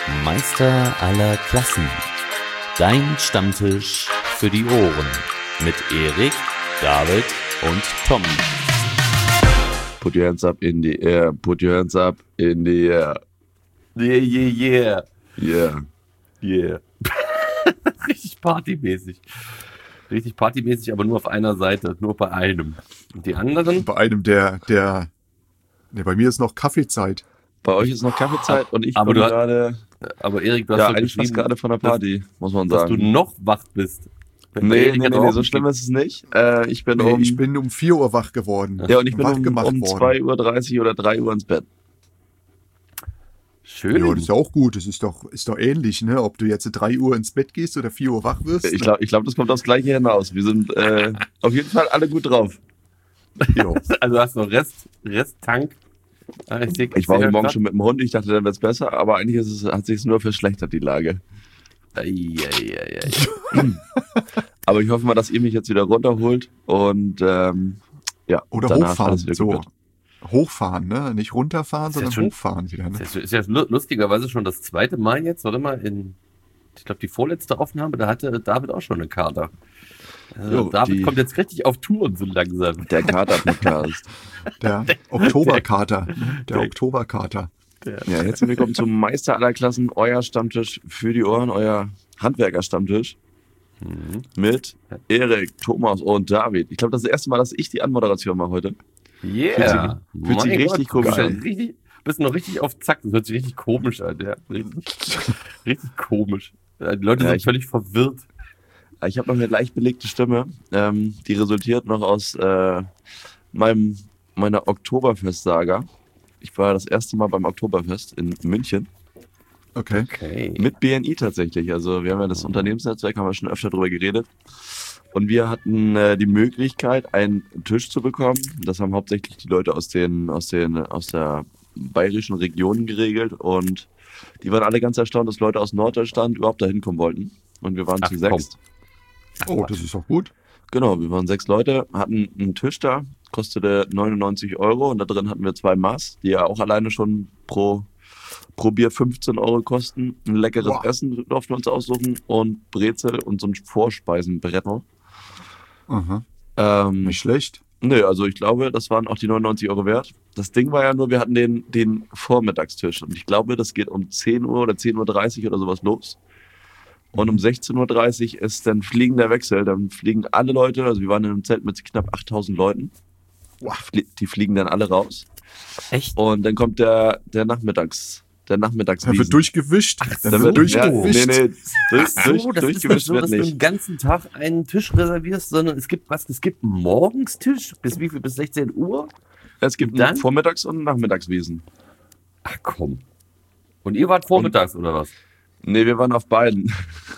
Meister aller Klassen. Dein Stammtisch für die Ohren. Mit Erik, David und Tom. Put your hands up in the air. Put your hands up in the air. Yeah, yeah, yeah. Yeah. Yeah. Richtig partymäßig. Richtig partymäßig, aber nur auf einer Seite, nur bei einem. Und die anderen? Bei einem, der bei mir ist noch Kaffeezeit. Bei euch ist noch Kaffeezeit und ich aber bin du gerade... Aber Erik, du hast Ja, doch eigentlich fast geschrieben, gerade von der Party, muss man dass sagen. du noch wach bist. Nee, so schlimm ist es nicht. Ich bin um 4 Uhr wach geworden. Ja, und ich bin wach um gemacht worden. 2:30 Uhr oder 3 Uhr ins Bett. Schön. Ja, das ist ja auch gut. Das ist doch ähnlich, ne? Ob du jetzt 3 Uhr ins Bett gehst oder 4 Uhr wach wirst. Ich glaub, das kommt aufs Gleiche hinaus. Wir sind auf jeden Fall alle gut drauf. Jo. Also hast du noch Resttank. Ich war heute Morgen schon mit dem Hund. Ich dachte, dann wird's besser. Aber eigentlich hat sich nur verschlechtert, die Lage. Aber ich hoffe mal, dass ihr mich jetzt wieder runterholt. Und ja, Oder hochfahren. So. Hochfahren, ne? Nicht runterfahren, sondern hochfahren wieder. Ne? Ist ja lustigerweise schon das zweite Mal jetzt, warte mal, ich glaube, die vorletzte Aufnahme, da hatte David auch schon eine Kater. David kommt jetzt richtig auf Touren so langsam. Der Kater-Podcast. Der Oktoberkater. Der Oktoberkater. Ja, jetzt sind wir gekommen zum Meister aller Klassen, euer Stammtisch für die Ohren, euer Handwerker-Stammtisch. Mit Erik, Thomas und David. Ich glaube, das ist das erste Mal, dass ich die Anmoderation mache heute. Yeah. Fühlt sich richtig komisch an. Bist noch richtig auf Zack, das hört sich richtig komisch an. Ja. Richtig komisch. Die Leute sind völlig verwirrt. Ich habe noch eine leicht belegte Stimme, die resultiert noch aus meiner Oktoberfest-Saga. Ich war das erste Mal beim Oktoberfest in München. Okay. Mit BNI tatsächlich. Also wir haben ja das Unternehmensnetzwerk, haben wir schon öfter drüber geredet. Und wir hatten die Möglichkeit, einen Tisch zu bekommen. Das haben hauptsächlich die Leute aus der bayerischen Region geregelt. Und die waren alle ganz erstaunt, dass Leute aus Norddeutschland überhaupt dahin kommen wollten. Und wir waren zu 6. Oh, das ist auch gut. Genau, wir waren 6 Leute, hatten einen Tisch da, kostete 99 Euro und da drin hatten wir 2 Maß, die ja auch alleine schon pro Bier 15 Euro kosten. Ein leckeres Essen durften wir uns aussuchen und Brezel und so ein Vorspeisenbrettel. Aha. Nicht schlecht. Nö, also ich glaube, das waren auch die 99 Euro wert. Das Ding war ja nur, wir hatten den Vormittagstisch und ich glaube, das geht um 10 Uhr oder 10:30 Uhr oder sowas los. Und um 16:30 Uhr ist dann fliegender Wechsel. Dann fliegen alle Leute, also wir waren in einem Zelt mit knapp 8.000 Leuten. Die fliegen dann alle raus. Echt? Und dann kommt der Nachmittagswiesen. Da wird durchgewischt. Dann wird durchgewischt. Durchgewischt wird nicht. Dass du den ganzen Tag einen Tisch reservierst, sondern es gibt morgens Tisch? Bis wie viel? Bis 16 Uhr? Es gibt einen Vormittags- und einen Nachmittagswiesen. Ach komm. Und ihr wart vormittags oder was? Nee, wir waren auf beiden.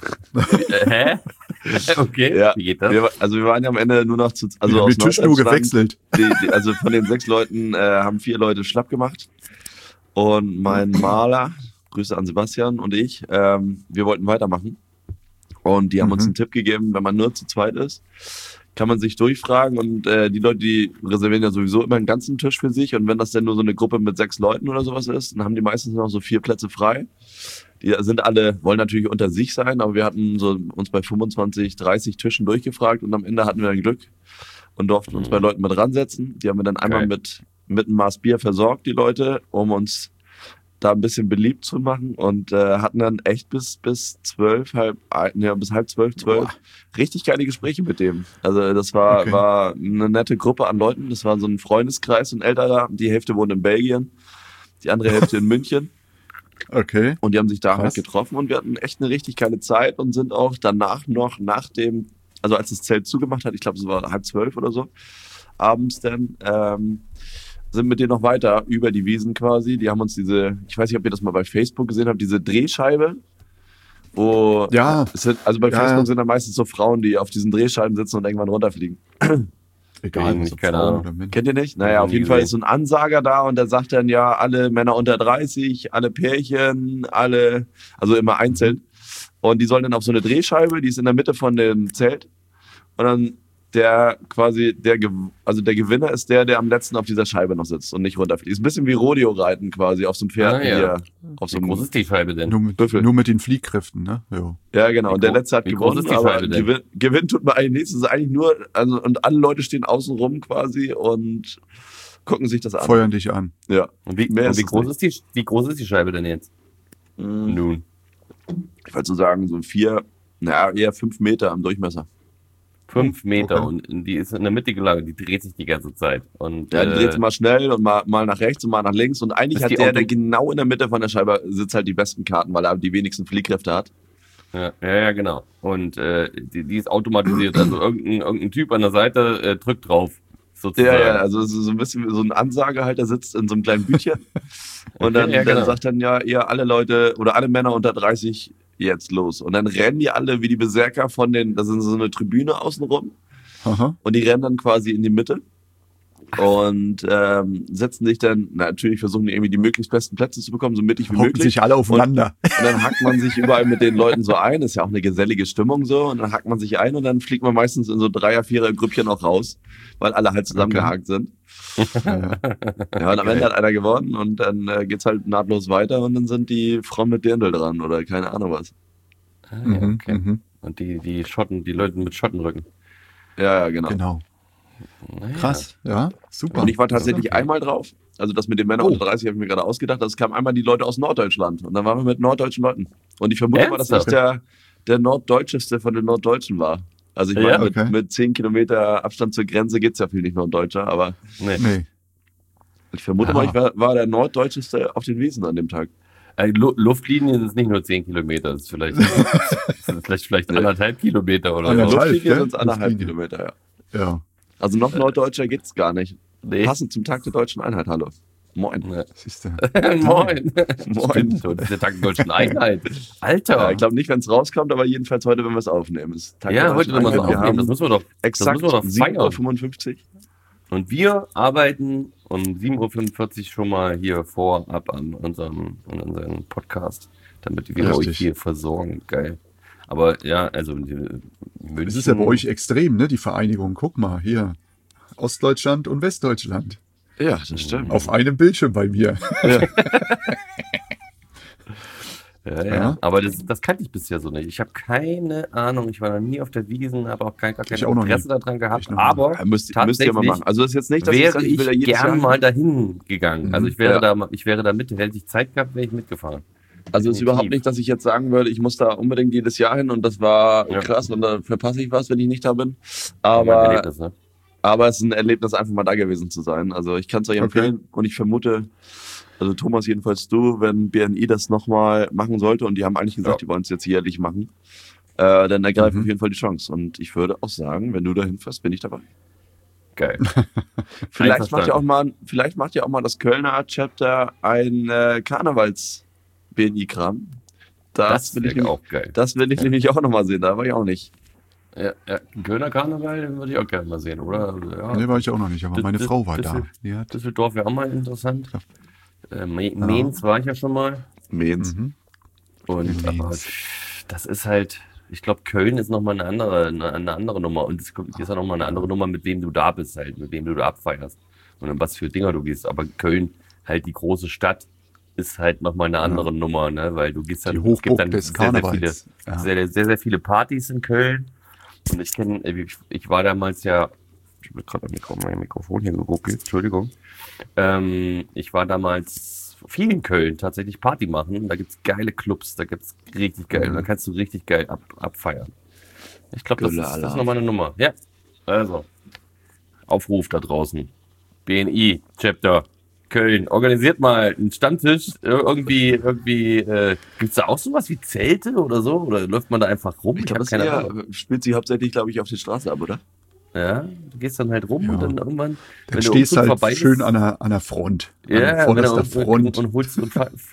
Hä? Okay, ja, wie geht das? Wir waren ja am Ende nur noch wir haben den Tisch nur gewechselt. Also von den 6 Leuten haben 4 Leute schlapp gemacht. Und mein Maler, Grüße an Sebastian und ich, wir wollten weitermachen. Und die haben uns einen Tipp gegeben, wenn man nur zu zweit ist, kann man sich durchfragen und die Leute, die reservieren ja sowieso immer einen ganzen Tisch für sich und wenn das denn nur so eine Gruppe mit 6 Leuten oder sowas ist, dann haben die meistens noch so 4 Plätze frei. Die sind alle, wollen natürlich unter sich sein, aber wir hatten so uns bei 25, 30 Tischen durchgefragt und am Ende hatten wir dann Glück und durften uns bei Leuten mit ransetzen. Die haben wir dann einmal mit einem Maß Bier versorgt, die Leute, um uns da ein bisschen beliebt zu machen und hatten dann echt bis 12, bis halb 12 richtig geile Gespräche mit dem. Also das war eine nette Gruppe an Leuten. Das war so ein Freundeskreis, ein älterer. Die Hälfte wohnt in Belgien, die andere Hälfte in München. Okay. Und die haben sich da halt getroffen und wir hatten echt eine richtig geile Zeit und sind auch danach noch also als das Zelt zugemacht hat, ich glaube es war 11:30 oder so, abends dann, sind mit denen noch weiter über die Wiesen quasi. Die haben uns ich weiß nicht, ob ihr das mal bei Facebook gesehen habt, diese Drehscheibe, wo, also bei Facebook sind da meistens so Frauen, die auf diesen Drehscheiben sitzen und irgendwann runterfliegen. Egal, keine Ahnung. Kennt ihr nicht? Naja, auf jeden Fall ist so ein Ansager da und der sagt dann ja, alle Männer unter 30, alle Pärchen, also immer einzeln. Und die sollen dann auf so eine Drehscheibe, die ist in der Mitte von dem Zelt. Und dann der quasi, der Gewinner ist der am letzten auf dieser Scheibe noch sitzt und nicht runterfliegt. Ist ein bisschen wie Rodeo-Reiten quasi auf so einem Pferd. Auf so einem, wie groß ist die Scheibe denn? Nur mit den Fliehkräften, ne? Jo. Ja, genau. Und der letzte hat gewonnen, aber gewinnen tut man eigentlich nichts. Es ist eigentlich nur, und alle Leute stehen außen rum quasi und gucken sich das an. Feuern dich an. Ja. Und wie groß ist die Scheibe denn jetzt? Nun. Ich würde so sagen, so eher 5 Meter am Durchmesser. 5 Meter und die ist in der Mitte gelagert, die dreht sich die ganze Zeit. Und, die dreht sich mal schnell und mal nach rechts und mal nach links. Und eigentlich hat der genau in der Mitte von der Scheibe sitzt halt die besten Karten, weil er die wenigsten Fliehkräfte hat. Ja, genau. Und die ist automatisiert. Also irgendein Typ an der Seite drückt drauf. Sozusagen. Ja, also so ein bisschen so ein Ansagehalter sitzt in so einem kleinen Bütchen. Und dann sagt dann ihr alle Leute oder alle Männer unter 30 jetzt los. Und dann rennen die alle wie die Berserker da sind so eine Tribüne außenrum. Aha. Und die rennen dann quasi in die Mitte und setzen sich dann, natürlich versuchen die irgendwie die möglichst besten Plätze zu bekommen, so mittig wie möglich. Hocken sich alle aufeinander. Und dann hackt man sich überall mit den Leuten so ein, ist ja auch eine gesellige Stimmung so, und dann hackt man sich ein und dann fliegt man meistens in so 3er, 4er Grüppchen auch raus, weil alle halt zusammengehakt sind. Ja, und am Ende hat einer gewonnen und dann geht's halt nahtlos weiter und dann sind die Frauen mit Dirndl dran oder keine Ahnung was. Okay. Und die Schotten, die Leute mit Schottenrücken. Ja, genau. Naja. Krass, ja, super. Und ich war tatsächlich einmal drauf, also das mit den Männern unter 30 habe ich mir gerade ausgedacht, das kamen einmal die Leute aus Norddeutschland und dann waren wir mit norddeutschen Leuten. Und ich vermute mal, dass ich der Norddeutscheste von den Norddeutschen war. Also ich meine, mit 10 Kilometer Abstand zur Grenze geht's ja viel nicht Norddeutscher, aber nee. Ich vermute mal, ich war der Norddeutscheste auf den Wiesen an dem Tag. Luftlinien sind nicht nur 10 Kilometer, das ist vielleicht 1,5 Kilometer oder so. Luftlinien sind 1,5 Kilometer, ja. Also noch Norddeutscher geht's gar nicht. Nee. Passend zum Tag der Deutschen Einheit, hallo. Moin. Ja, siehst du. Moin. Stimmt, das ist der Tag der Deutschen Einheit. Alter. Ja, ich glaube nicht, wenn es rauskommt, aber jedenfalls heute, wenn wir es aufnehmen. Heute, wenn wir es aufnehmen, das müssen wir doch exakt 7:55 Uhr. Und wir arbeiten um 7:45 Uhr schon mal hier vorab an unserem Podcast, damit wir euch hier versorgen. Geil. Aber ja, also München. Das ist ja bei euch extrem, ne? Die Vereinigung. Guck mal, hier. Ostdeutschland und Westdeutschland. Ja, das stimmt. Auf einem Bildschirm bei mir. Ja. Aber das kannte ich bisher so nicht. Ich habe keine Ahnung. Ich war noch nie auf der Wiesn, habe auch gar kein Interesse daran gehabt. Aber müsst ihr mal machen. Also das ist jetzt nicht, dass wäre ich gern mal dahin gegangen. Also ich wäre da mit. Hätte ich Zeit gehabt, wäre ich mitgefahren. Also es ist überhaupt nicht, dass ich jetzt sagen würde, ich muss da unbedingt jedes Jahr hin und das war krass und da verpasse ich was, wenn ich nicht da bin. Aber es ist ein Erlebnis, einfach mal da gewesen zu sein. Also ich kann es euch empfehlen und ich vermute, also Thomas, jedenfalls du, wenn BNI das nochmal machen sollte und die haben eigentlich gesagt, die wollen es jetzt jährlich machen, dann ergreife auf jeden Fall die Chance. Und ich würde auch sagen, wenn du dahin fährst, bin ich dabei. Geil. Vielleicht macht ja auch mal das Kölner Chapter ein Karnevals-BNI-Kram. Das will ich auch geil. Das will ich nämlich auch nochmal sehen, da war ich auch nicht. Ja, Kölner Karneval, den würde ich auch gerne mal sehen, oder? Ja. Nee, war ich auch noch nicht, aber meine Frau war da. Düsseldorf wäre auch mal interessant. Mainz war ich ja schon mal. Mainz. Und aber das ist halt, ich glaube, Köln ist nochmal eine andere Nummer. Und es ist ja nochmal eine andere Nummer, mit wem du da bist, halt, mit wem du da abfeierst. Und in was für Dinger du gehst. Aber Köln, halt die große Stadt, ist halt nochmal eine andere Nummer, ne? Weil du gehst dann, es gibt dann sehr viele Partys in Köln. Und ich war damals ja, ich habe gerade mein Mikrofon hier geruckelt, Entschuldigung. Ich war damals viel in Köln tatsächlich Party machen. Da gibt's geile Clubs, da gibt's richtig geil. Da kannst du richtig geil abfeiern. Ich glaube, das ist nochmal eine Nummer. Ja, also Aufruf da draußen. BNI, Chapter Köln, organisiert mal einen Stammtisch. Irgendwie gibt's da auch sowas wie Zelte oder so? Oder läuft man da einfach rum? Ich glaube, das spielt sich hauptsächlich, glaube ich, auf der Straße ab, oder? Ja, du gehst dann halt rum und dann irgendwann, dann stehst du halt schön an der Front. Ja, Front. Und holst und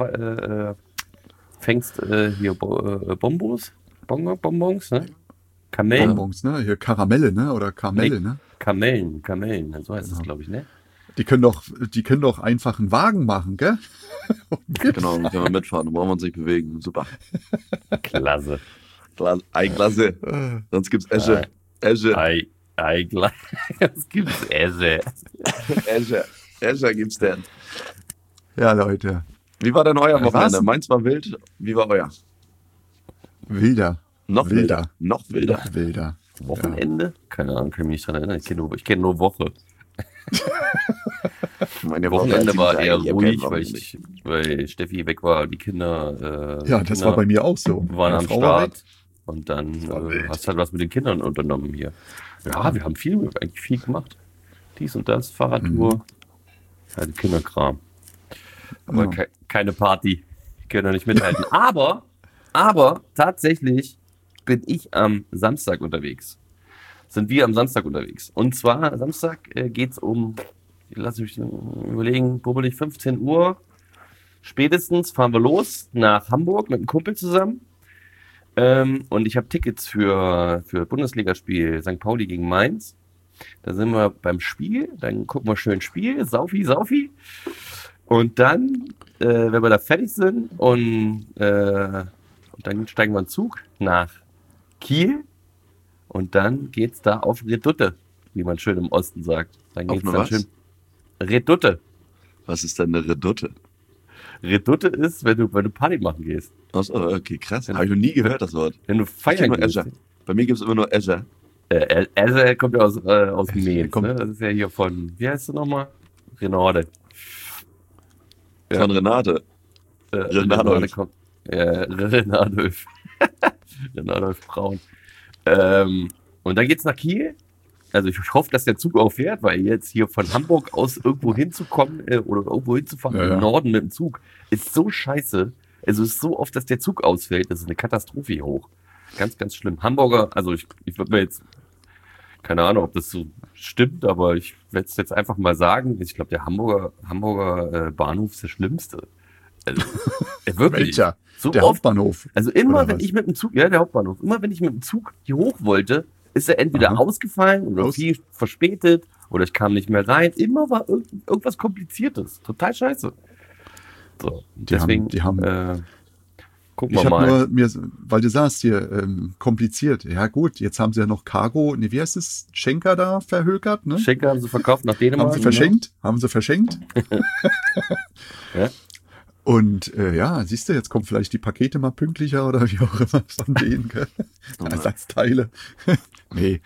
fängst hier Bonbons, ne? Kamellen. Bonbons, ne? Hier Karamelle, ne? Oder Kamelle, ne? Kamellen, so heißt es, glaube ich, ne? Die können doch einfach einen Wagen machen, gell? Genau, dann können wir mitfahren, dann brauchen wir uns nicht bewegen. Super. Klasse. Klasse. Sonst gibt's Esche. Eigentlich. Was gibt's? Azure gibt's denn. Ja, Leute. Wie war denn euer Wochenende? Meins war wild. Wie war euer? Wilder. Noch wilder. Wochenende? Ja. Keine Ahnung, kann ich mich nicht dran erinnern. Ich kenne nur Woche. Meine Wochenende war eher ruhig, weil Steffi weg war, die Kinder. Das war bei mir auch so. Waren am Start. Und dann hast halt was mit den Kindern unternommen hier. Ja, wir haben eigentlich viel gemacht. Dies und das, Fahrradtour. Ja, Kinderkram. Aber keine Party. Die können ja nicht mithalten. Aber tatsächlich bin ich am Samstag unterwegs. Sind wir am Samstag unterwegs. Und zwar, Samstag geht's lass mich überlegen, bummelig 15 Uhr. Spätestens fahren wir los nach Hamburg mit einem Kumpel zusammen. Und ich habe Tickets für Bundesligaspiel St. Pauli gegen Mainz. Da sind wir beim Spiel, dann gucken wir schön Spiel, Saufi. Und dann, wenn wir da fertig sind und dann steigen wir in den Zug nach Kiel und dann geht's da auf Redutte, wie man schön im Osten sagt. Dann geht's dann schön Redutte. Was ist denn eine Redutte? Redutte ist, wenn du Party machen gehst. Achso, okay, krass. Habe ich noch nie gehört, das Wort. Wenn du feiern gehst. Bei mir gibt es immer nur Azure. Azure kommt ja aus Mainz, ne? Das ist ja hier von, wie heißt du nochmal? Renate. Ja. Von Renate. Renate kommt. Renadolf. Renadolf Braun. Und dann geht's nach Kiel. Also ich hoffe, dass der Zug auch fährt, weil jetzt hier von Hamburg aus irgendwo hinzukommen oder irgendwo hinzufahren im Norden mit dem Zug ist so scheiße. Also es ist so oft, dass der Zug ausfällt. Das ist eine Katastrophe hier hoch. Ganz, ganz schlimm. Hamburger, also ich würde mir jetzt, keine Ahnung, ob das so stimmt, aber ich werde es jetzt einfach mal sagen. Ich glaube, der Hamburger Bahnhof ist der schlimmste. Also, wirklich. Welcher? So der oft, Hauptbahnhof? Also immer, wenn ich mit dem Zug, der Hauptbahnhof, immer wenn ich mit dem Zug hier hoch wollte, ist er entweder ausgefallen oder viel verspätet oder ich kam nicht mehr rein. Immer war irgendwas Kompliziertes. Total scheiße. So, deswegen, gucken wir mal. Weil du sagst hier, kompliziert. Ja gut, jetzt haben sie ja noch Cargo, wie heißt es, Schenker da verhökert, ne? Schenker haben sie verkauft nach Dänemark. Haben sie verschenkt. Ja. Und siehst du, jetzt kommen vielleicht die Pakete mal pünktlicher oder wie auch immer von denen. Ersatzteile. Nee.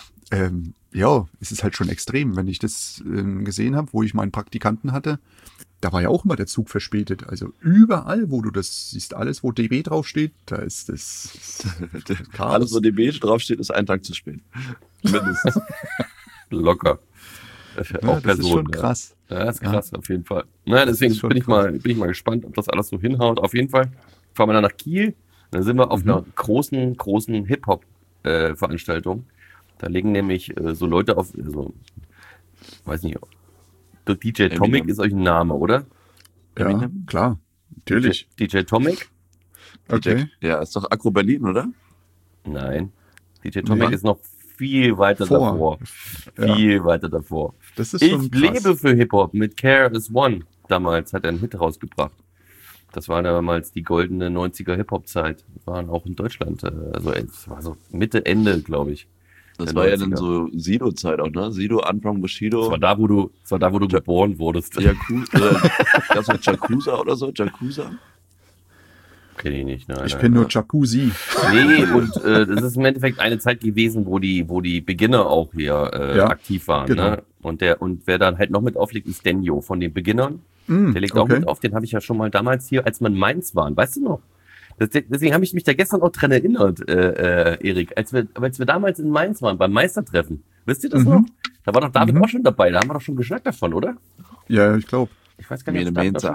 Es ist halt schon extrem, wenn ich das gesehen habe, wo ich meinen Praktikanten hatte. Da war ja auch immer der Zug verspätet. Also überall, wo du das siehst, alles, wo DB draufsteht, da ist das Chaos. Alles, wo DB draufsteht, ist ein Tag zu spät. Mindestens. Locker. Ja, das ist schon krass. Ja, das ist krass, auf jeden Fall. Naja, deswegen bin ich mal gespannt, ob das alles so hinhaut. Auf jeden Fall fahren wir dann nach Kiel. Dann sind wir auf einer großen Hip-Hop-Veranstaltung. Da legen nämlich so Leute auf, weiß nicht, DJ Tomic ist euch ein Name, oder? Ja, klar. Natürlich. DJ Tomic? Okay. Ja, ist doch Agro Berlin, oder? Nein. DJ Tomic ist noch viel weiter davor. Viel weiter davor. Das ist schon krass. Lebe für Hip-Hop mit Care is One. Damals hat er einen Hit rausgebracht. Das war damals die goldene 90er Hip-Hop-Zeit. Waren auch in Deutschland. Also es war so Mitte, Ende, glaube ich. Das war 90er. Ja dann so Sido-Zeit auch, ne? Sido, Anfang Bushido. Das war da, wo du geboren wurdest. Gab's noch Jacuzza oder so? Jacuzza? Kenne ich nicht. Nein, ich kenne nur Jacuzzi. Nee, und das ist im Endeffekt eine Zeit gewesen, wo die Beginner auch hier aktiv waren. Genau. Ne? Und wer dann halt noch mit auflegt, ist Denjo von den Beginnern. Der legt auch mit auf. Den habe ich ja schon mal damals hier, als wir in Mainz waren. Weißt du noch? Deswegen habe ich mich da gestern auch dran erinnert, Erik, als wir damals in Mainz waren, beim Meistertreffen. Wisst ihr das noch? Da war doch David auch schon dabei. Da haben wir doch schon geschnackt davon, oder? Ja, ich glaube. Ich weiß gar nicht, ob David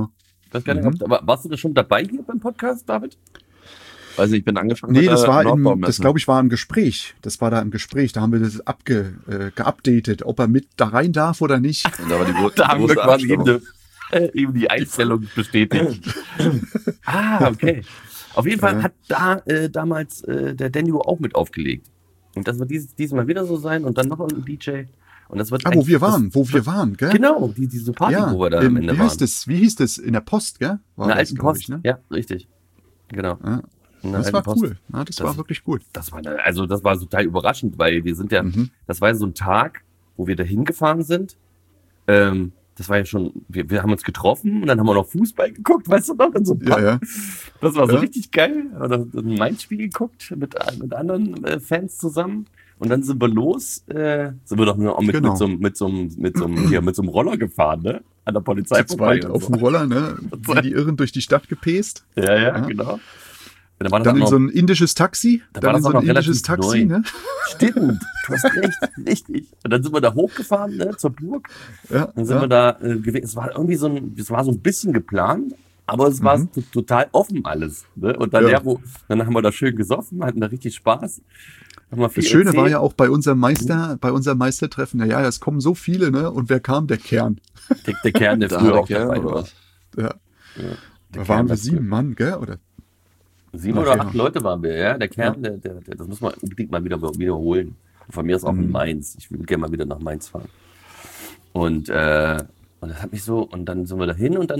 warst du da schon dabei hier beim Podcast, David? Also ich bin angefangen. Nee, das glaube ich war im Gespräch. Das war da im Gespräch. Da haben wir das geupdatet, ob er mit da rein darf oder nicht. Und da war da haben wir quasi ihm die Einstellung bestätigt. Okay. Auf jeden Fall hat da damals der Denjo auch mit aufgelegt. Und das wird diesmal wieder so sein und dann noch ein DJ. Und das wird wo wir waren, gell? Genau, diese Party, wo wir da am Ende waren. Wie hieß das? In der Post, gell? In der alten Post, ne? Ja, richtig. Genau. Das war cool. Ja, das war wirklich gut. Das war total überraschend, weil wir sind ja, das war ja so ein Tag, wo wir da hingefahren sind. Das war ja schon, wir haben uns getroffen und dann haben wir noch Fußball geguckt, weißt du noch? In so einem Pub. Ja. Das war so richtig geil. Oder ein Mainz-Spiel geguckt mit anderen Fans zusammen. Und dann sind wir los, sind wir doch nur mit so einem Roller gefahren, ne? An der Polizei vorbei. Auf dem Roller, ne? Wie die Irren durch die Stadt gepäst. Ja, genau. Dann in so ein indisches Taxi. Dann in so ein indisches Taxi, ne? Stimmt, du hast recht, richtig. Und dann sind wir da hochgefahren, ne, zur Burg. Ja. Dann sind wir da gewesen. Es war irgendwie so ein bisschen geplant, aber es war total offen alles. Ne? Und dann, dann haben wir da schön gesoffen, hatten da richtig Spaß. Das Schöne war ja auch bei unserem Meistertreffen, es kommen so viele, ne? Und wer kam? Der Kern. Der Kern, der früher auch dabei war. Ja. Da waren wir 7 Mann, gell? Oder 7 oder 8 Leute waren wir, ja. Der Kern, das muss man unbedingt mal wiederholen. Von mir ist auch in Mainz. Ich will gerne mal wieder nach Mainz fahren. Und das hat mich so, und dann sind wir da hin und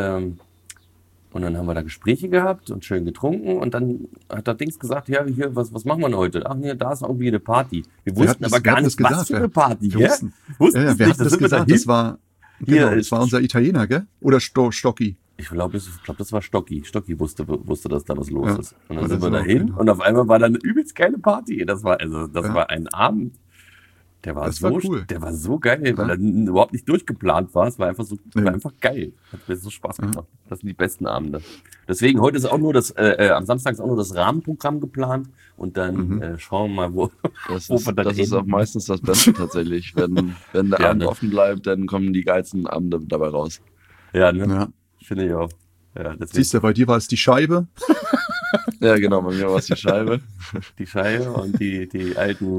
dann haben wir da Gespräche gehabt und schön getrunken und dann hat der Dings gesagt, ja, hier, was machen wir denn heute? Ach nee, da ist irgendwie eine Party. Wir wussten aber gar nicht, was für eine Party. Wir wussten wer hat das gesagt? Das war unser Italiener, gell? Oder Stocki? Ich glaube, das war Stocki. Stocki wusste, dass da was los ist. Und dann sind wir da hin und auf einmal war da eine übelst geile Party. Das war ein Abend. Der war cool. Der war so geil, weil er überhaupt nicht durchgeplant war. Es war einfach war einfach geil. Hat mir so Spaß gemacht. Das sind die besten Abende. Deswegen, heute ist auch nur am Samstag ist auch nur das Rahmenprogramm geplant und dann schauen wir mal, wo wir dann Das ist auch meistens das Beste tatsächlich. Wenn der Abend offen bleibt, dann kommen die geilsten Abende dabei raus. Ja, ne? Ja. Finde ich auch. Ja, siehst du, bei dir war es die Scheibe. Ja, genau, bei mir war es die Scheibe. Die Scheibe und die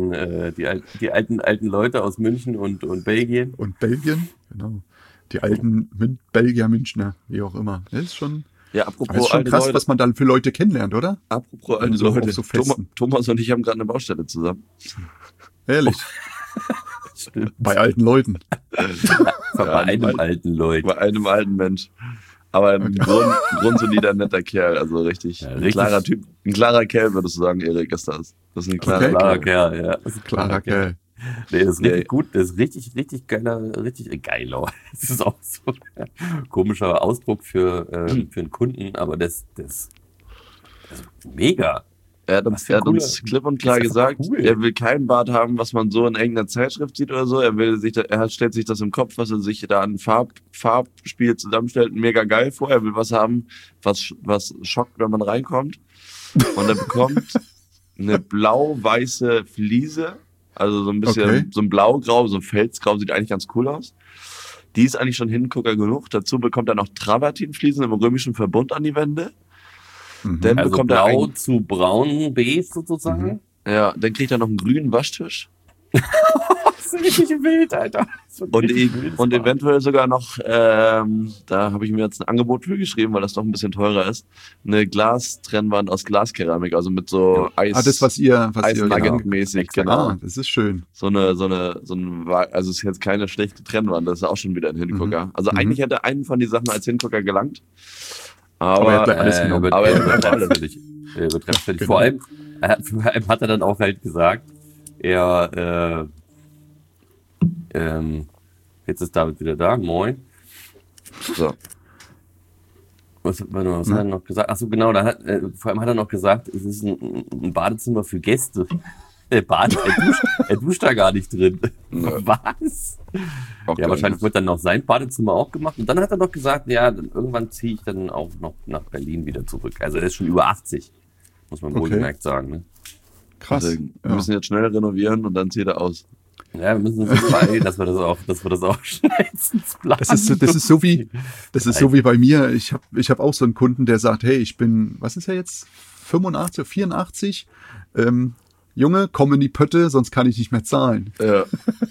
alten Leute aus München und Belgien. Und Belgien, genau. Die alten Belgier, Münchner, wie auch immer. Das ist schon, apropos schon krass, Leute, was man dann für Leute kennenlernt, oder? Apropos alte Leute. So Thomas und ich haben gerade eine Baustelle zusammen. Ehrlich? Bei alten Leuten. Bei einem alten Leuten. Bei einem alten Mensch. Aber ein grundsolider, netter Kerl, also richtig, ein klarer Typ. Ein klarer Kerl, würdest du sagen, Erik, ist das. Das ist ein klarer Kerl, ja. Das ist ein klarer Kerl. Nee, das ist richtig gut, das ist richtig geiler. Das ist auch so ein komischer Ausdruck für einen Kunden, aber das ist mega. Er hat uns klipp und klar gesagt, er will kein Bad haben, was man so in irgendeiner Zeitschrift sieht oder so. Er stellt sich das im Kopf, was er sich da an Farbspiel zusammenstellt, mega geil vor. Er will was haben, was schockt, wenn man reinkommt. Und er bekommt eine blau-weiße Fliese, also so ein bisschen so ein Blau-Grau, so ein Felsgrau, sieht eigentlich ganz cool aus. Die ist eigentlich schon Hingucker genug. Dazu bekommt er noch Travertinfliesen im römischen Verbund an die Wände. Dann also bekommt blau zu braun beige sozusagen. Ja, dann kriegt er noch einen grünen Waschtisch. Das ist richtig wild, Alter. Und eventuell sogar noch, da habe ich mir jetzt ein Angebot für geschrieben, weil das doch ein bisschen teurer ist, eine Glastrennwand aus Glaskeramik, also mit so Eis. Das, was ihr Nugget-mäßig, genau. Das ist schön. Also es ist jetzt keine schlechte Trennwand, das ist auch schon wieder ein Hingucker. Also eigentlich hätte einen von die Sachen als Hingucker gelangt. Aber er hat alles genommen. Aber er betreibt völlig. Vor allem hat er dann auch halt gesagt, jetzt ist David wieder da, moin. So. Was hat er noch gesagt? Achso, genau, vor allem hat er noch gesagt, es ist ein Badezimmer für Gäste. Er duscht da gar nicht drin. Ja. Was? Auch ja, wahrscheinlich wird dann noch sein Badezimmer auch gemacht. Und dann hat er noch gesagt, ja, dann irgendwann ziehe ich dann auch noch nach Berlin wieder zurück. Also er ist schon über 80, muss man wohlgemerkt sagen. Ne? Krass. Also, wir müssen jetzt schnell renovieren und dann zieht er aus. Ja, wir müssen uns beeilen, dass wir das auch schnellstens planen. Das ist so wie bei mir. Ich hab auch so einen Kunden, der sagt, hey, ich bin, was ist er jetzt? 85, 84? Junge, komm in die Pötte, sonst kann ich nicht mehr zahlen. Ja.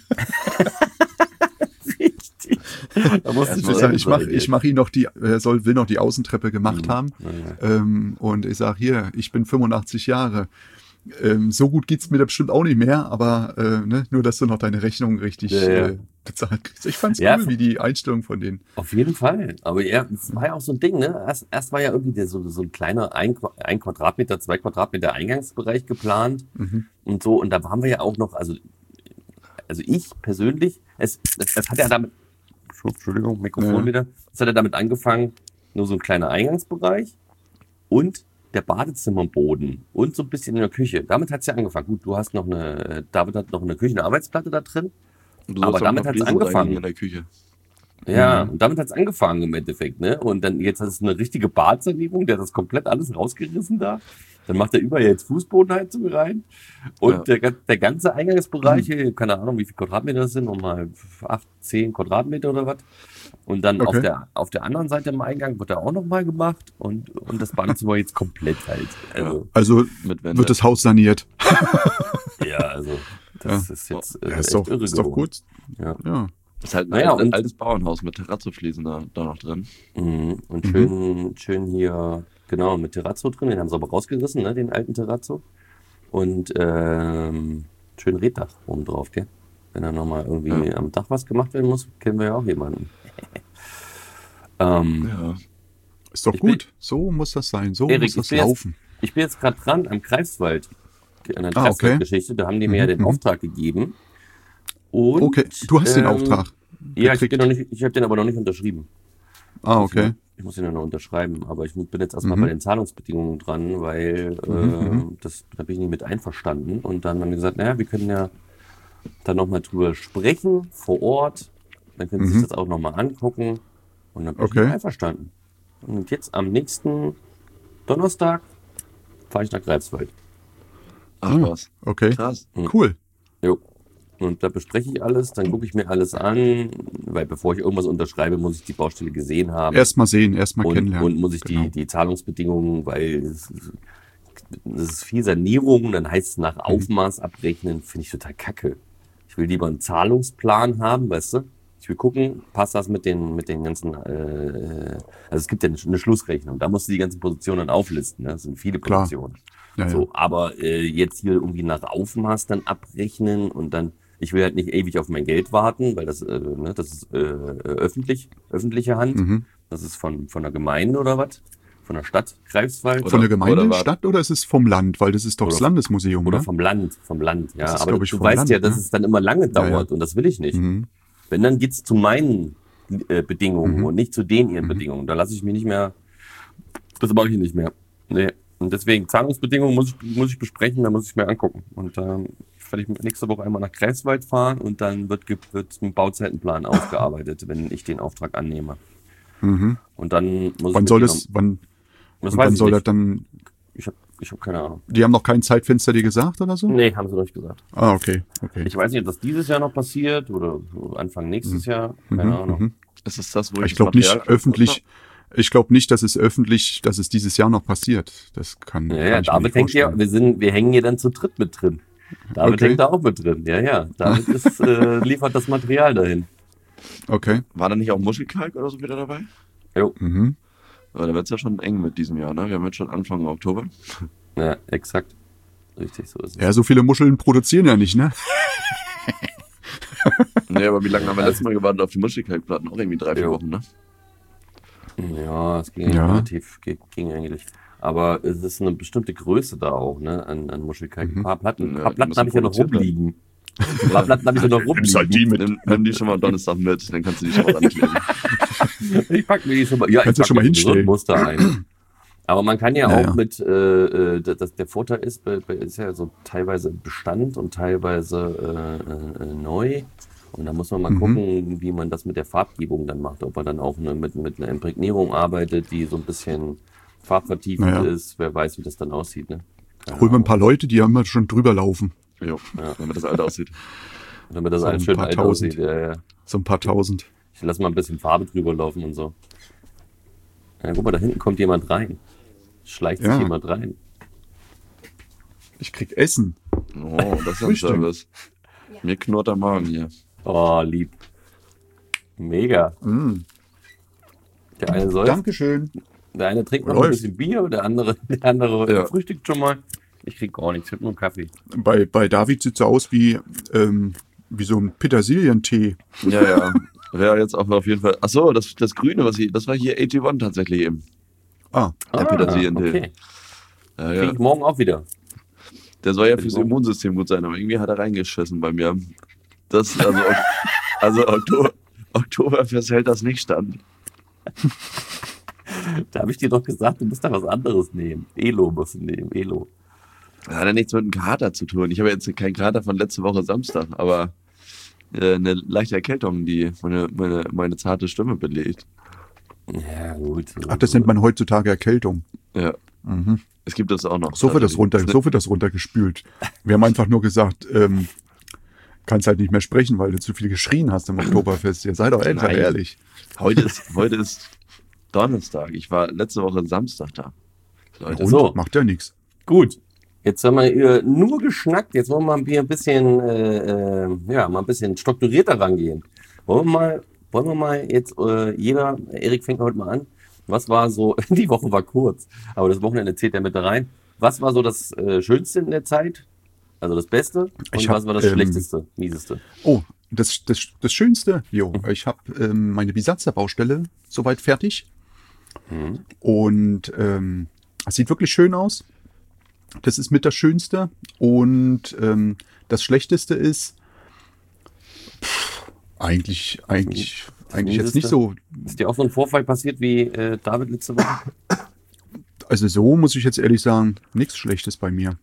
Richtig. Ich mach ihn noch will noch die Außentreppe gemacht haben. Ja. Und ich sag hier, ich bin 85 Jahre. So gut geht's mir da bestimmt auch nicht mehr, aber nur, dass du noch deine Rechnung richtig bezahlt kriegst. Ich fand's Ja, cool, wie die Einstellung von denen. auf jeden Fall. Aber ja, es war ja auch so ein Ding, ne? Erst war ja irgendwie so ein kleiner ein Quadratmeter, 2 Quadratmeter Eingangsbereich geplant und so. Und da waren wir ja auch noch, also ich persönlich, es hat ja damit, Entschuldigung, Mikrofon wieder, es hat ja damit angefangen, nur so ein kleiner Eingangsbereich und der Badezimmerboden und so ein bisschen in der Küche. Damit hat es ja angefangen. Gut, David hat noch eine Küchenarbeitsplatte da drin. Und du Aber sollst damit auch noch hat's Gläser reinigen angefangen. in der Küche. Ja, und damit hat's angefangen im Endeffekt, ne? Und dann jetzt hat es eine richtige Badsanierung, der hat das komplett alles rausgerissen da. Dann macht er überall jetzt Fußbodenheizung rein. Und der ganze Eingangsbereich, hier, keine Ahnung, wie viel Quadratmeter das sind, nochmal 8, 10 Quadratmeter oder was. Und dann Okay. auf der anderen Seite im Eingang wird er auch nochmal gemacht und das Badezimmer jetzt komplett halt. Also, Also Mit Wände. wird das Haus saniert. ja, also das ist jetzt Ja, echt ist doch irre gut. geworden. Ja. Ja. Das ist halt ein Naja, und- altes Bauernhaus mit Terrazzofliesen da noch drin. Und schön hier, genau, mit Terrazzo drin. Den haben sie aber rausgerissen, ne, den alten Terrazzo. Und schön Reddach oben drauf, gell? Wenn da nochmal irgendwie am Dach was gemacht werden muss, kennen wir ja auch jemanden. Ja. Ist doch Ich bin- gut. So muss das sein. So Erik, muss das ich bin jetzt- laufen. Ich bin jetzt gerade dran am Greifswald, an der Ah, okay. Greifswald-Geschichte. Da haben die mir ja den Auftrag gegeben. Und, Okay, du hast den Auftrag. Ja, ich gekriegt. habe den aber noch nicht unterschrieben. Ah, okay. Ich muss ihn ja noch unterschreiben, aber ich bin jetzt erstmal bei den Zahlungsbedingungen dran, weil da bin ich nicht mit einverstanden. Und dann haben die gesagt, naja, wir können ja da nochmal drüber sprechen vor Ort. Dann können Sie sich das auch nochmal angucken. Und dann bin ich Okay. mit einverstanden. Und jetzt am nächsten Donnerstag fahre ich nach Greifswald. Ach was. Okay. Krass. Cool. Jo. Und da bespreche ich alles, dann gucke ich mir alles an, weil bevor ich irgendwas unterschreibe, muss ich die Baustelle gesehen haben. Erstmal sehen, erstmal kennenlernen. Und muss ich Genau. die Zahlungsbedingungen, weil es ist viel Sanierung, dann heißt es nach Aufmaß abrechnen, finde ich total kacke. Ich will lieber einen Zahlungsplan haben, weißt du? Ich will gucken, passt das mit den ganzen, also es gibt ja eine Schlussrechnung, da musst du die ganzen Positionen dann auflisten, ne? Das sind viele Klar. Positionen. Ja, So, aber jetzt hier irgendwie nach Aufmaß dann abrechnen und dann, ich will halt nicht ewig auf mein Geld warten, weil das ist öffentliche Hand. Das ist von der Gemeinde oder was? Von der Stadt Greifswald Von der Gemeinde, oder war- Stadt oder ist es vom Land? Weil das ist doch das Oder- Landesmuseum, oder ne? vom Land, ja. Das ist, Aber glaub ich, du vom weißt Land, ja, dass ne? es dann immer lange dauert Ja, ja. und das will ich nicht. Wenn, dann geht's zu meinen Bedingungen und nicht zu denen ihren Bedingungen. Da lasse ich mich nicht mehr, das mache ich nicht mehr. Nee. Und deswegen, Zahlungsbedingungen muss ich besprechen, da muss ich mir angucken. Und werde ich nächste Woche einmal nach Greifswald fahren und dann wird ein Bauzeitenplan ausgearbeitet, wenn ich den Auftrag annehme. Und dann muss Wann ich soll mit das, denen- wann, das und weiß wann ich soll das nicht. dann, Ich hab keine Ahnung. die haben noch kein Zeitfenster dir gesagt oder so? Nee, haben sie noch nicht gesagt. Ah, okay, okay. Ich weiß nicht, ob das dieses Jahr noch passiert oder Anfang nächstes Jahr. Keine Ahnung. Ist es das, wo Ich das glaube nicht Material- öffentlich, ich glaube nicht, dass es öffentlich, dass es dieses Jahr noch passiert. Das kann, Ja, kann ja, ich mir David nicht hängt ja, vorstellen. wir hängen hier dann zu dritt mit drin. David Okay. hängt da auch mit drin. Ja, ja. David liefert das Material dahin. Okay. War da nicht auch Muschelkalk oder so wieder dabei? Jo. Aber da wird's ja schon eng mit diesem Jahr, ne? Wir haben jetzt schon Anfang Oktober. Ja, exakt. Richtig, so ist es. Ja, so viele Muscheln produzieren ja nicht, ne? Nee, aber wie lange haben wir letztes Mal gewartet auf die Muschelkalkplatten? Auch irgendwie 3-4 Jo. Wochen, ne? Ja, es ging Ja. ging eigentlich. Aber es ist eine bestimmte Größe da auch, ne, an Muschelkalk. Ein paar Platten, Ja, paar die Platten müssen habe ich ja noch produziert werden. rumliegen. Ein paar Platten habe ich ja noch rumliegen. Nimm die schon mal am Donnerstag mit, dann kannst du die schon mal rankleben. Ich pack mir die schon mal, ja, Kannst du ich pack schon mal mir sowieso hinstellen. ein Muster ein. Aber man kann ja Ja, auch ja. mit, der Vorteil ist ja so teilweise Bestand und teilweise neu. Und da muss man mal gucken, wie man das mit der Farbgebung dann macht. Ob man dann auch mit einer Imprägnierung arbeitet, die so ein bisschen farbvertiefend Naja. ist. Wer weiß, wie das dann aussieht, ne? Holen wir ein paar Leute, die haben wir schon drüber laufen. Jo, damit das alt aussieht. Damit das So alles ein schön paar alt tausend. aussieht. Ja, ja. So ein paar tausend. Ich lasse mal ein bisschen Farbe drüber laufen und so. Ja, guck mal, da hinten kommt jemand rein. Schleicht sich Ja. jemand rein. Ich krieg Essen. Oh, das ist ein Frühstück. Service. Mir knurrt der Magen hier. Oh, lieb. Mega. Der eine säuft, Dankeschön. der eine trinkt noch ein Läuft. bisschen Bier, der andere Ja. frühstückt schon mal. Ich krieg gar nichts, ich hab nur einen Kaffee. Bei David sieht so aus wie wie so ein Petersilientee. Ja. Wäre jetzt auch auf jeden Fall. Achso, das Grüne, das war hier AG1 tatsächlich eben. Der Petersilientee. Okay. Ja, Krieg ich morgen auch wieder. Der soll ja fürs Immunsystem gut sein, aber irgendwie hat er reingeschissen bei mir. Das, also Oktoberfest hält das nicht stand. Da habe ich dir doch gesagt, du musst da was anderes nehmen. Elo musst du nehmen, Elo. Das hat ja nichts mit einem Kater zu tun. Ich habe jetzt keinen Kater von letzte Woche Samstag, aber eine leichte Erkältung, die meine zarte Stimme belegt. Ja, gut. Ach, das nennt man heutzutage Erkältung. Ja. Es gibt das auch noch. So wird das runtergespült. Wir haben einfach nur gesagt, kannst halt nicht mehr sprechen, weil du zu viel geschrien hast im Oktoberfest. Ihr seid doch einfach ehrlich. Heute ist Donnerstag. Ich war letzte Woche Samstag da. Leute. Und? So. Macht ja nichts. Gut. Jetzt haben wir nur geschnackt. Jetzt wollen wir mal ein bisschen, mal ein bisschen strukturierter rangehen. Wollen wir mal jetzt Erik fängt heute mal an. Was war so, die Woche war kurz, aber das Wochenende zählt ja mit da rein. Was war so das Schönste in der Zeit? Also das Beste? Und was war das Schlechteste, Mieseste? Oh, das Schönste, ich habe meine Bisatzer-Baustelle soweit fertig. Und es sieht wirklich schön aus. Das ist mit das Schönste. Und das Schlechteste ist eigentlich jetzt nicht so. Ist dir auch so ein Vorfall passiert wie David letzte Woche? Also so muss ich jetzt ehrlich sagen, nichts Schlechtes bei mir.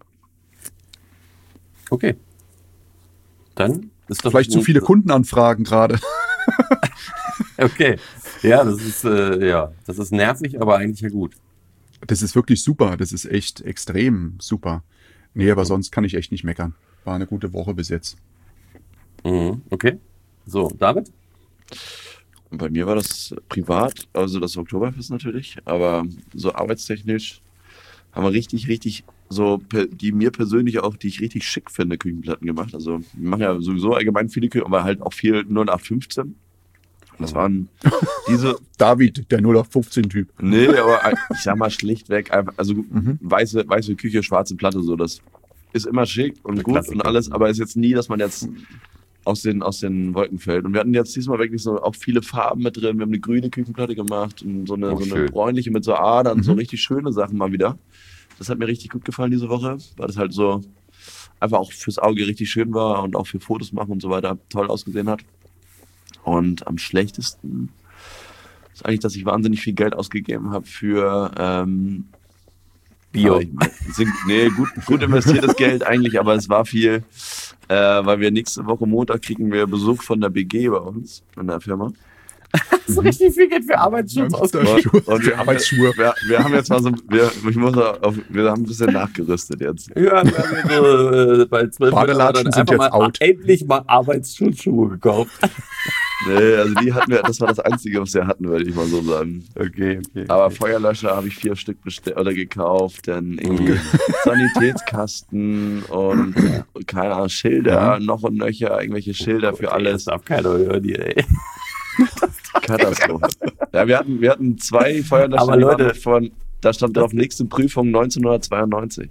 Okay. Dann ist doch vielleicht zu viele Kundenanfragen gerade. Okay. Ja, das ist nervig, aber eigentlich ja gut. Das ist wirklich super. Das ist echt extrem super. Nee, aber sonst kann ich echt nicht meckern. War eine gute Woche bis jetzt. Okay. So, David? Und bei mir war das privat, also das Oktoberfest natürlich, aber so arbeitstechnisch haben wir richtig so, die mir persönlich auch, die ich richtig schick finde, Küchenplatten gemacht. Also wir machen ja sowieso allgemein viele Küchen, aber halt auch viel 0815. Das waren diese... David, der 0815-Typ. Nee, aber ich sag mal schlichtweg einfach, also weiße Küche, schwarze Platte, so, das ist immer schick und gut Klassiker. und alles, aber ist jetzt nie, dass man jetzt aus den Wolken fällt. Und wir hatten jetzt diesmal wirklich so auch viele Farben mit drin. Wir haben eine grüne Küchenplatte gemacht und so eine bräunliche mit so Adern, so richtig schöne Sachen mal wieder. Das hat mir richtig gut gefallen diese Woche, weil das halt so einfach auch fürs Auge richtig schön war und auch für Fotos machen und so weiter toll ausgesehen hat. Und am schlechtesten ist eigentlich, dass ich wahnsinnig viel Geld ausgegeben habe für Bio. Gut investiertes Geld eigentlich, aber es war viel, weil wir nächste Woche Montag kriegen wir Besuch von der BG bei uns in der Firma. So richtig viel Geld für Arbeitsschutz ausgegeben. Und für Arbeitsschuhe. Wir haben jetzt mal so, wir haben ein bisschen nachgerüstet jetzt. Ja, wir haben so bei 12 Badelatschen sind einfach jetzt mal out. endlich mal Arbeitsschutzschuhe gekauft. Nee, also die hatten wir, das war das Einzige, was wir hatten, würde ich mal so sagen. Okay. Aber Feuerlöscher habe ich 4 Stück bestellt oder gekauft, dann irgendwie Sanitätskasten und keine Ahnung, Schilder, noch und nöcher, irgendwelche Schilder für alles. Das darf keiner hören hier, ey. Katastrophe. Ja, wir hatten 2 Feuerlöscher, Aber Leute, da stand drauf, nächste Prüfung 1992.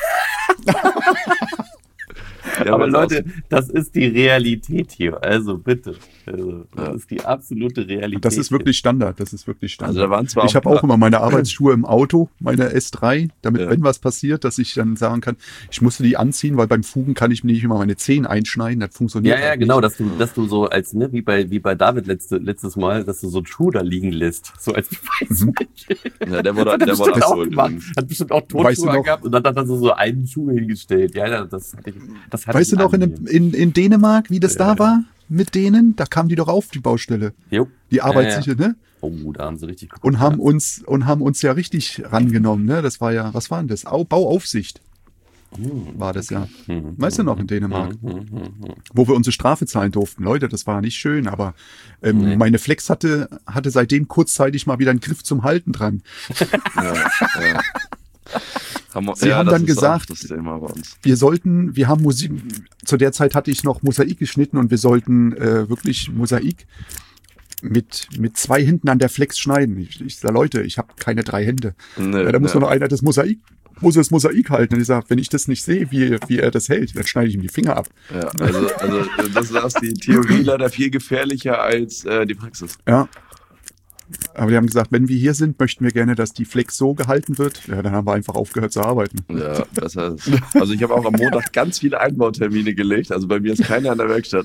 Ja, aber Leute, das ist die Realität hier. Also bitte. Das ist die absolute Realität. Das ist wirklich Standard. Also da waren zwar ich habe auch immer meine Arbeitsschuhe im Auto, meine S3, damit, wenn was passiert, dass ich dann sagen kann, ich musste die anziehen, weil beim Fugen kann ich mir nicht immer meine Zehen einschneiden. Das funktioniert Ja, halt genau, nicht. dass du so als, ne, wie bei David letztes Mal, dass du so einen Schuh da liegen lässt. So als Beweismittel. Ja, der wurde auch abgeholt. gemacht. Hat bestimmt auch Weißt du Tonschuhe noch? gehabt und dann hat er so einen Schuh hingestellt. Ja, das hat Weißt du noch in Dänemark, wie das da war mit denen? Da kamen die doch auf die Baustelle. Jo. Die Arbeitssicher, ne? Oh, da haben sie richtig kaputt Und haben uns ja richtig rangenommen, ne? Das war ja, was war denn das? Bauaufsicht. War das ja. Weißt du noch in Dänemark? Wo wir unsere Strafe zahlen durften. Leute, das war nicht schön, aber meine Flex hatte seitdem kurzzeitig mal wieder einen Griff zum Halten dran. Ja. Sie haben dann gesagt, das Thema bei uns. wir haben Musik, zu der Zeit hatte ich noch Mosaik geschnitten und wir sollten wirklich Mosaik mit 2 Händen an der Flex schneiden. Ich sage, Leute, ich habe keine 3 Hände. Da muss nur noch einer das Mosaik muss er das Mosaik halten. Und ich sage, wenn ich das nicht sehe, wie er das hält, dann schneide ich ihm die Finger ab. Ja, also das ist die Theorie leider viel gefährlicher als die Praxis. Ja. Aber die haben gesagt, wenn wir hier sind, möchten wir gerne, dass die Flex so gehalten wird. Ja, dann haben wir einfach aufgehört zu arbeiten. Ja, besser ist. Also ich habe auch am Montag ganz viele Einbautermine gelegt. Also bei mir ist keiner in der Werkstatt.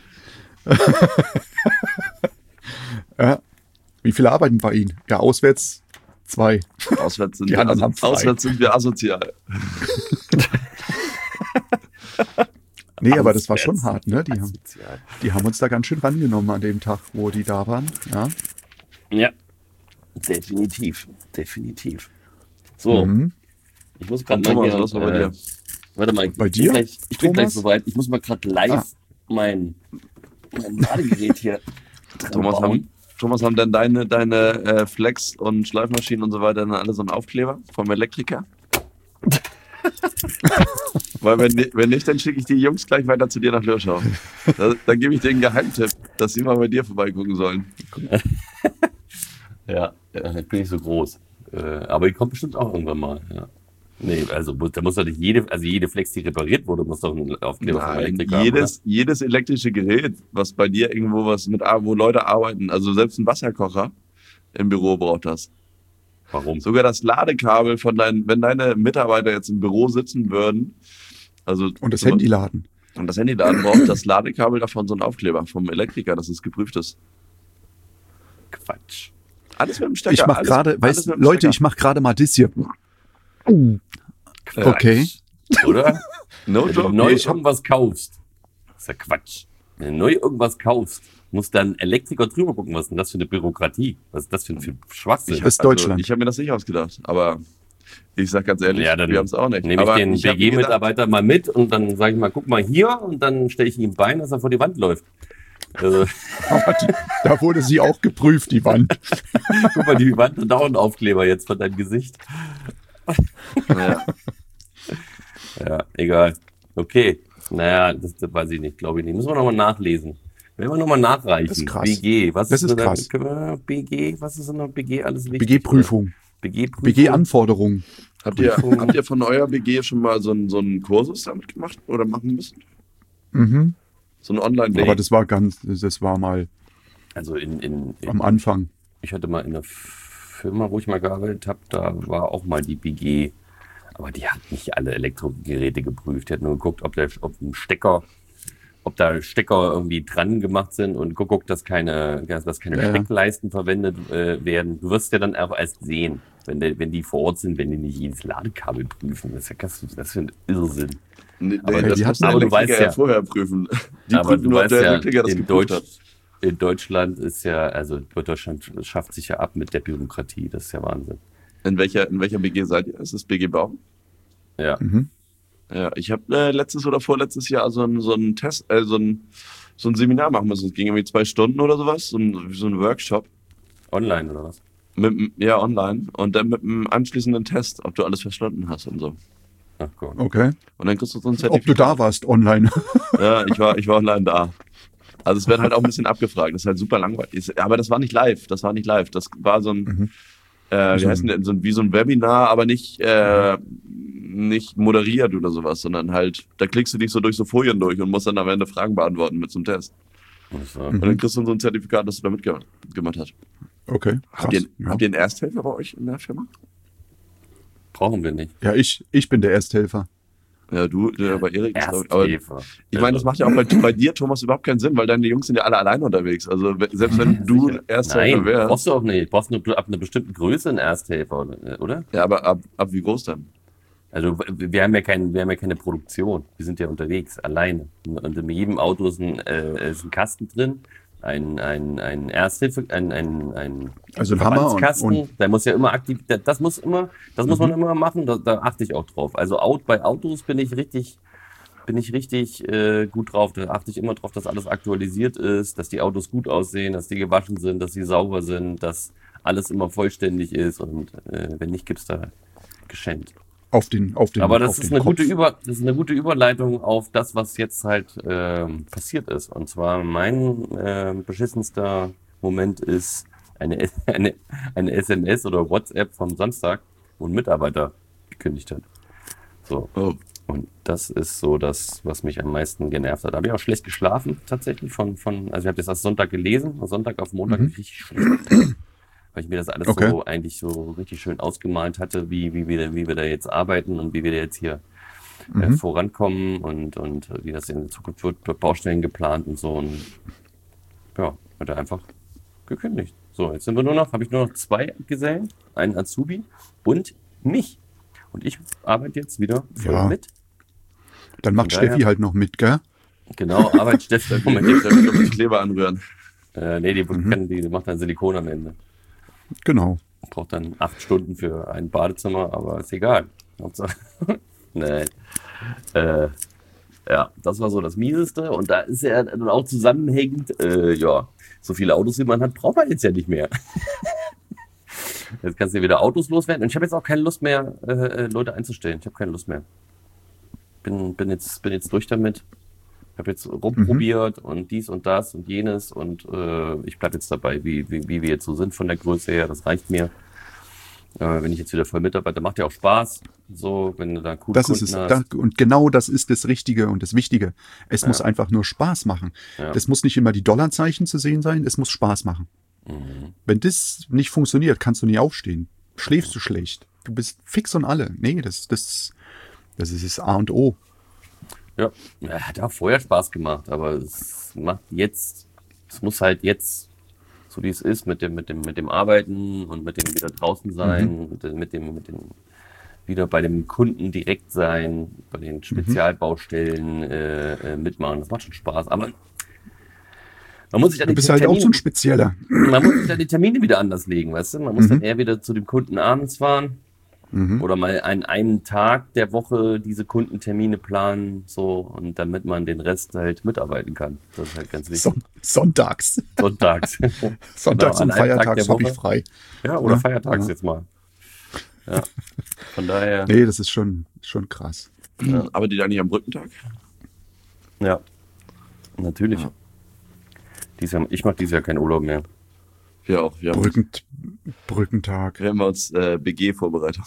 Ja. Wie viele arbeiten bei Ihnen? Ja, auswärts 2. Auswärts sind, Die anderen haben frei. auswärts sind wir asozial. Nee, aber das war schon Auswärts hart, ne? Asozial. Die haben uns da ganz schön rangenommen an dem Tag, wo die da waren. Ja. Ja, definitiv. So, ich muss gerade mal Thomas, hier, was war bei dir? warte mal, Bei dir, ich bin gleich Thomas? soweit. Ich muss mal gerade live mein Ladegerät hier Thomas, haben denn deine Flex und Schleifmaschinen und so weiter dann alle so einen Aufkleber vom Elektriker? Weil wenn nicht, dann schicke ich die Jungs gleich weiter zu dir nach Lörschau. Dann gebe ich denen einen Geheimtipp, dass sie mal bei dir vorbeigucken sollen. Ja, ich bin nicht so groß. Aber die kommt bestimmt auch irgendwann mal. Ja. Nee, also da muss doch nicht jede Flex, die repariert wurde, muss doch einen Aufkleber vom Nein, Elektriker haben, oder? jedes elektrische Gerät, was bei dir irgendwo wo Leute arbeiten, also selbst ein Wasserkocher im Büro braucht das. Warum? Sogar das Ladekabel wenn deine Mitarbeiter jetzt im Büro sitzen würden, also Und das Handy laden. und das Handy laden, braucht das Ladekabel davon so einen Aufkleber vom Elektriker, dass es geprüft ist. Quatsch. Alles mit dem Stecker. Ich mache gerade, alles mit dem Leute, Stecker. ich mache gerade mal das hier. Quatsch. Okay. Oder? No Wenn du joke. neu Nee, schon. irgendwas kaufst, ist ja Quatsch. Wenn du neu irgendwas kaufst, muss dann ein Elektriker drüber gucken, was ist denn das für eine Bürokratie? Was ist das für ein Schwachsinn? Das ist Deutschland. Ich habe mir das nicht ausgedacht, aber ich sag ganz ehrlich, Ja, dann wir haben es auch nicht. nehme ich Aber den ich hab mir gedacht, BG-Mitarbeiter mal mit und dann sage ich mal, guck mal hier und dann stelle ich ihm Bein, dass er vor die Wand läuft. Aber da wurde sie auch geprüft, die Wand. Guck mal, die Wand hat auch einen Aufkleber jetzt von deinem Gesicht. Ja. Ja, egal. Okay. Naja, das weiß ich nicht, glaube ich nicht. Müssen wir nochmal nachlesen. Werden wir nochmal nachreichen. Das ist krass. BG, was Das ist denn da- krass. Können wir BG, was ist denn noch BG alles wichtig? BG-Prüfung. BG-Prüfung. BG-Anforderungen. Habt ihr von euer BG schon mal so einen Kursus damit gemacht oder machen müssen? Mhm. So ein Online-Day? Aber das war mal Also am Anfang. ich hatte mal in einer Firma, wo ich mal gearbeitet habe, da war auch mal die BG, aber die hat nicht alle Elektrogeräte geprüft. Die hat nur geguckt, ob da Stecker irgendwie dran gemacht sind und geguckt, dass keine Ja. Steckleisten verwendet werden. Du wirst ja dann auch erst sehen, wenn die vor Ort sind, wenn die nicht jedes Ladekabel prüfen. Das ist ja für ein Irrsinn. Nee, Aber das die muss der aber du Elektriker weißt ja- vorher prüfen. Die Aber prüfen du nur, ob weißt der ja, Elektriker das geprüft hat. in Deutschland ist ja, also Deutschland schafft sich ja ab mit der Bürokratie. Das ist ja Wahnsinn. In welcher BG seid ihr? Ist es BG Bau? Ja. Ja, ich habe letztes oder vorletztes Jahr so ein Test, so ein Seminar machen müssen. Es ging irgendwie 2 Stunden oder sowas, so ein Workshop. Online oder was? Ja, online. Und dann mit einem anschließenden Test, ob du alles verstanden hast und so. Ach Gott. Okay. Und dann kriegst du so ein Ob du Zertifikat. da warst online. Ja, ich war online da. Also es wird halt auch ein bisschen abgefragt. Das ist halt super langweilig. Aber das war nicht live. Das war so ein, wie heißt denn, wie so ein Webinar, aber nicht moderiert oder sowas, sondern halt, da klickst du dich so durch so Folien durch und musst dann am Ende Fragen beantworten mit so einem Test. Also, Und dann kriegst du so ein Zertifikat, dass du da mitgemacht hast. Okay. Habt Krass. ihr einen Ersthelfer bei euch in der Firma? brauchen wir nicht. Ja, ich bin der Ersthelfer. Ja, bei Erik ist aber Ersthelfer. ich meine, das macht ja auch bei dir, Thomas, überhaupt keinen Sinn, weil deine Jungs sind ja alle alleine unterwegs. Also selbst wenn du Ersthelfer Nein, wärst. brauchst du auch nicht. Brauchst nur ab einer bestimmten Größe einen Ersthelfer, oder? Ja, aber ab wie groß dann? Also wir haben ja keine Produktion. Wir sind ja unterwegs, alleine. Und in jedem Auto ist ein Kasten drin, ein Ersthilfe, ein Also ein Hammer Verbandskasten. und Der muss ja immer aktiv. Das muss man immer machen. Da achte ich auch drauf. Also bei Autos bin ich richtig gut drauf. Da achte ich immer drauf, dass alles aktualisiert ist, dass die Autos gut aussehen, dass die gewaschen sind, dass sie sauber sind, dass alles immer vollständig ist. Und wenn nicht, gibt's da geschenkt. auf den Aber das auf ist den eine Kopf. gute Überleitung auf das, was jetzt halt passiert ist. Und zwar mein beschissenster Moment ist eine SMS oder WhatsApp vom Samstag, wo ein Mitarbeiter gekündigt hat. So. Oh. Und das ist so das, was mich am meisten genervt hat. Da habe ich auch schlecht geschlafen, tatsächlich. Also ich habe das erst Sonntag gelesen, von Sonntag auf Montag richtig schlecht. Weil ich mir das alles so eigentlich so richtig schön ausgemalt hatte, wie wir da jetzt arbeiten und wie wir da jetzt hier vorankommen und wie das in der Zukunft wird Baustellen geplant und so. Und ja, hat er einfach gekündigt. So, jetzt habe ich nur noch 2 Gesellen, einen Azubi und mich. Und ich arbeite jetzt wieder voll mit. Dann macht Steffi halt noch mit, gell? Genau, arbeitet Steffi. Moment, die Kleber anrühren. Nee, die macht dann Silikon am Ende. Genau. Braucht dann 8 Stunden für ein Badezimmer, aber ist egal. Nee. Ja, das war so das Mieseste. Und da ist ja dann auch zusammenhängend, so viele Autos wie man hat, braucht man jetzt ja nicht mehr. Jetzt kannst du wieder Autos loswerden. Und ich habe jetzt auch keine Lust mehr, Leute einzustellen. Ich habe keine Lust mehr. Bin jetzt durch damit. Ich habe jetzt rumprobiert und dies und das und jenes und ich bleibe jetzt dabei, wie wir jetzt so sind von der Größe her. Das reicht mir. Wenn ich jetzt wieder voll mitarbeite, macht ja auch Spaß. So, wenn du da coole Kunden hast. Und genau das ist das Richtige und das Wichtige. Es muss einfach nur Spaß machen. Ja. Das muss nicht immer die Dollarzeichen zu sehen sein, es muss Spaß machen. Wenn das nicht funktioniert, kannst du nie aufstehen. Schläfst du schlecht. Du bist fix und alle. Nee, das ist das A und O. Ja, hat auch vorher Spaß gemacht, aber es muss halt jetzt, so wie es ist, mit dem Arbeiten und mit dem wieder draußen sein, mit dem wieder bei dem Kunden direkt sein, bei den Spezialbaustellen mitmachen. Das macht schon Spaß, aber man muss sich du bist halt auch so ein Spezieller. Man muss sich dann die Termine wieder anders legen, weißt du? Man muss dann eher wieder zu dem Kunden abends fahren oder mal einen Tag der Woche diese Kundentermine planen, so, und damit man den Rest halt mitarbeiten kann. Das ist halt ganz wichtig. Sonntags. Sonntags Genau, und Feiertags habe ich frei. Ja, oder feiertags jetzt mal. Ja, von daher. Nee, das ist schon krass. Ja. Aber die da nicht am Brückentag? Ja, natürlich. Ja. Ich mache dieses Jahr keinen Urlaub mehr. Wir auch. Brückentag. Wir haben uns BG vorbereitet.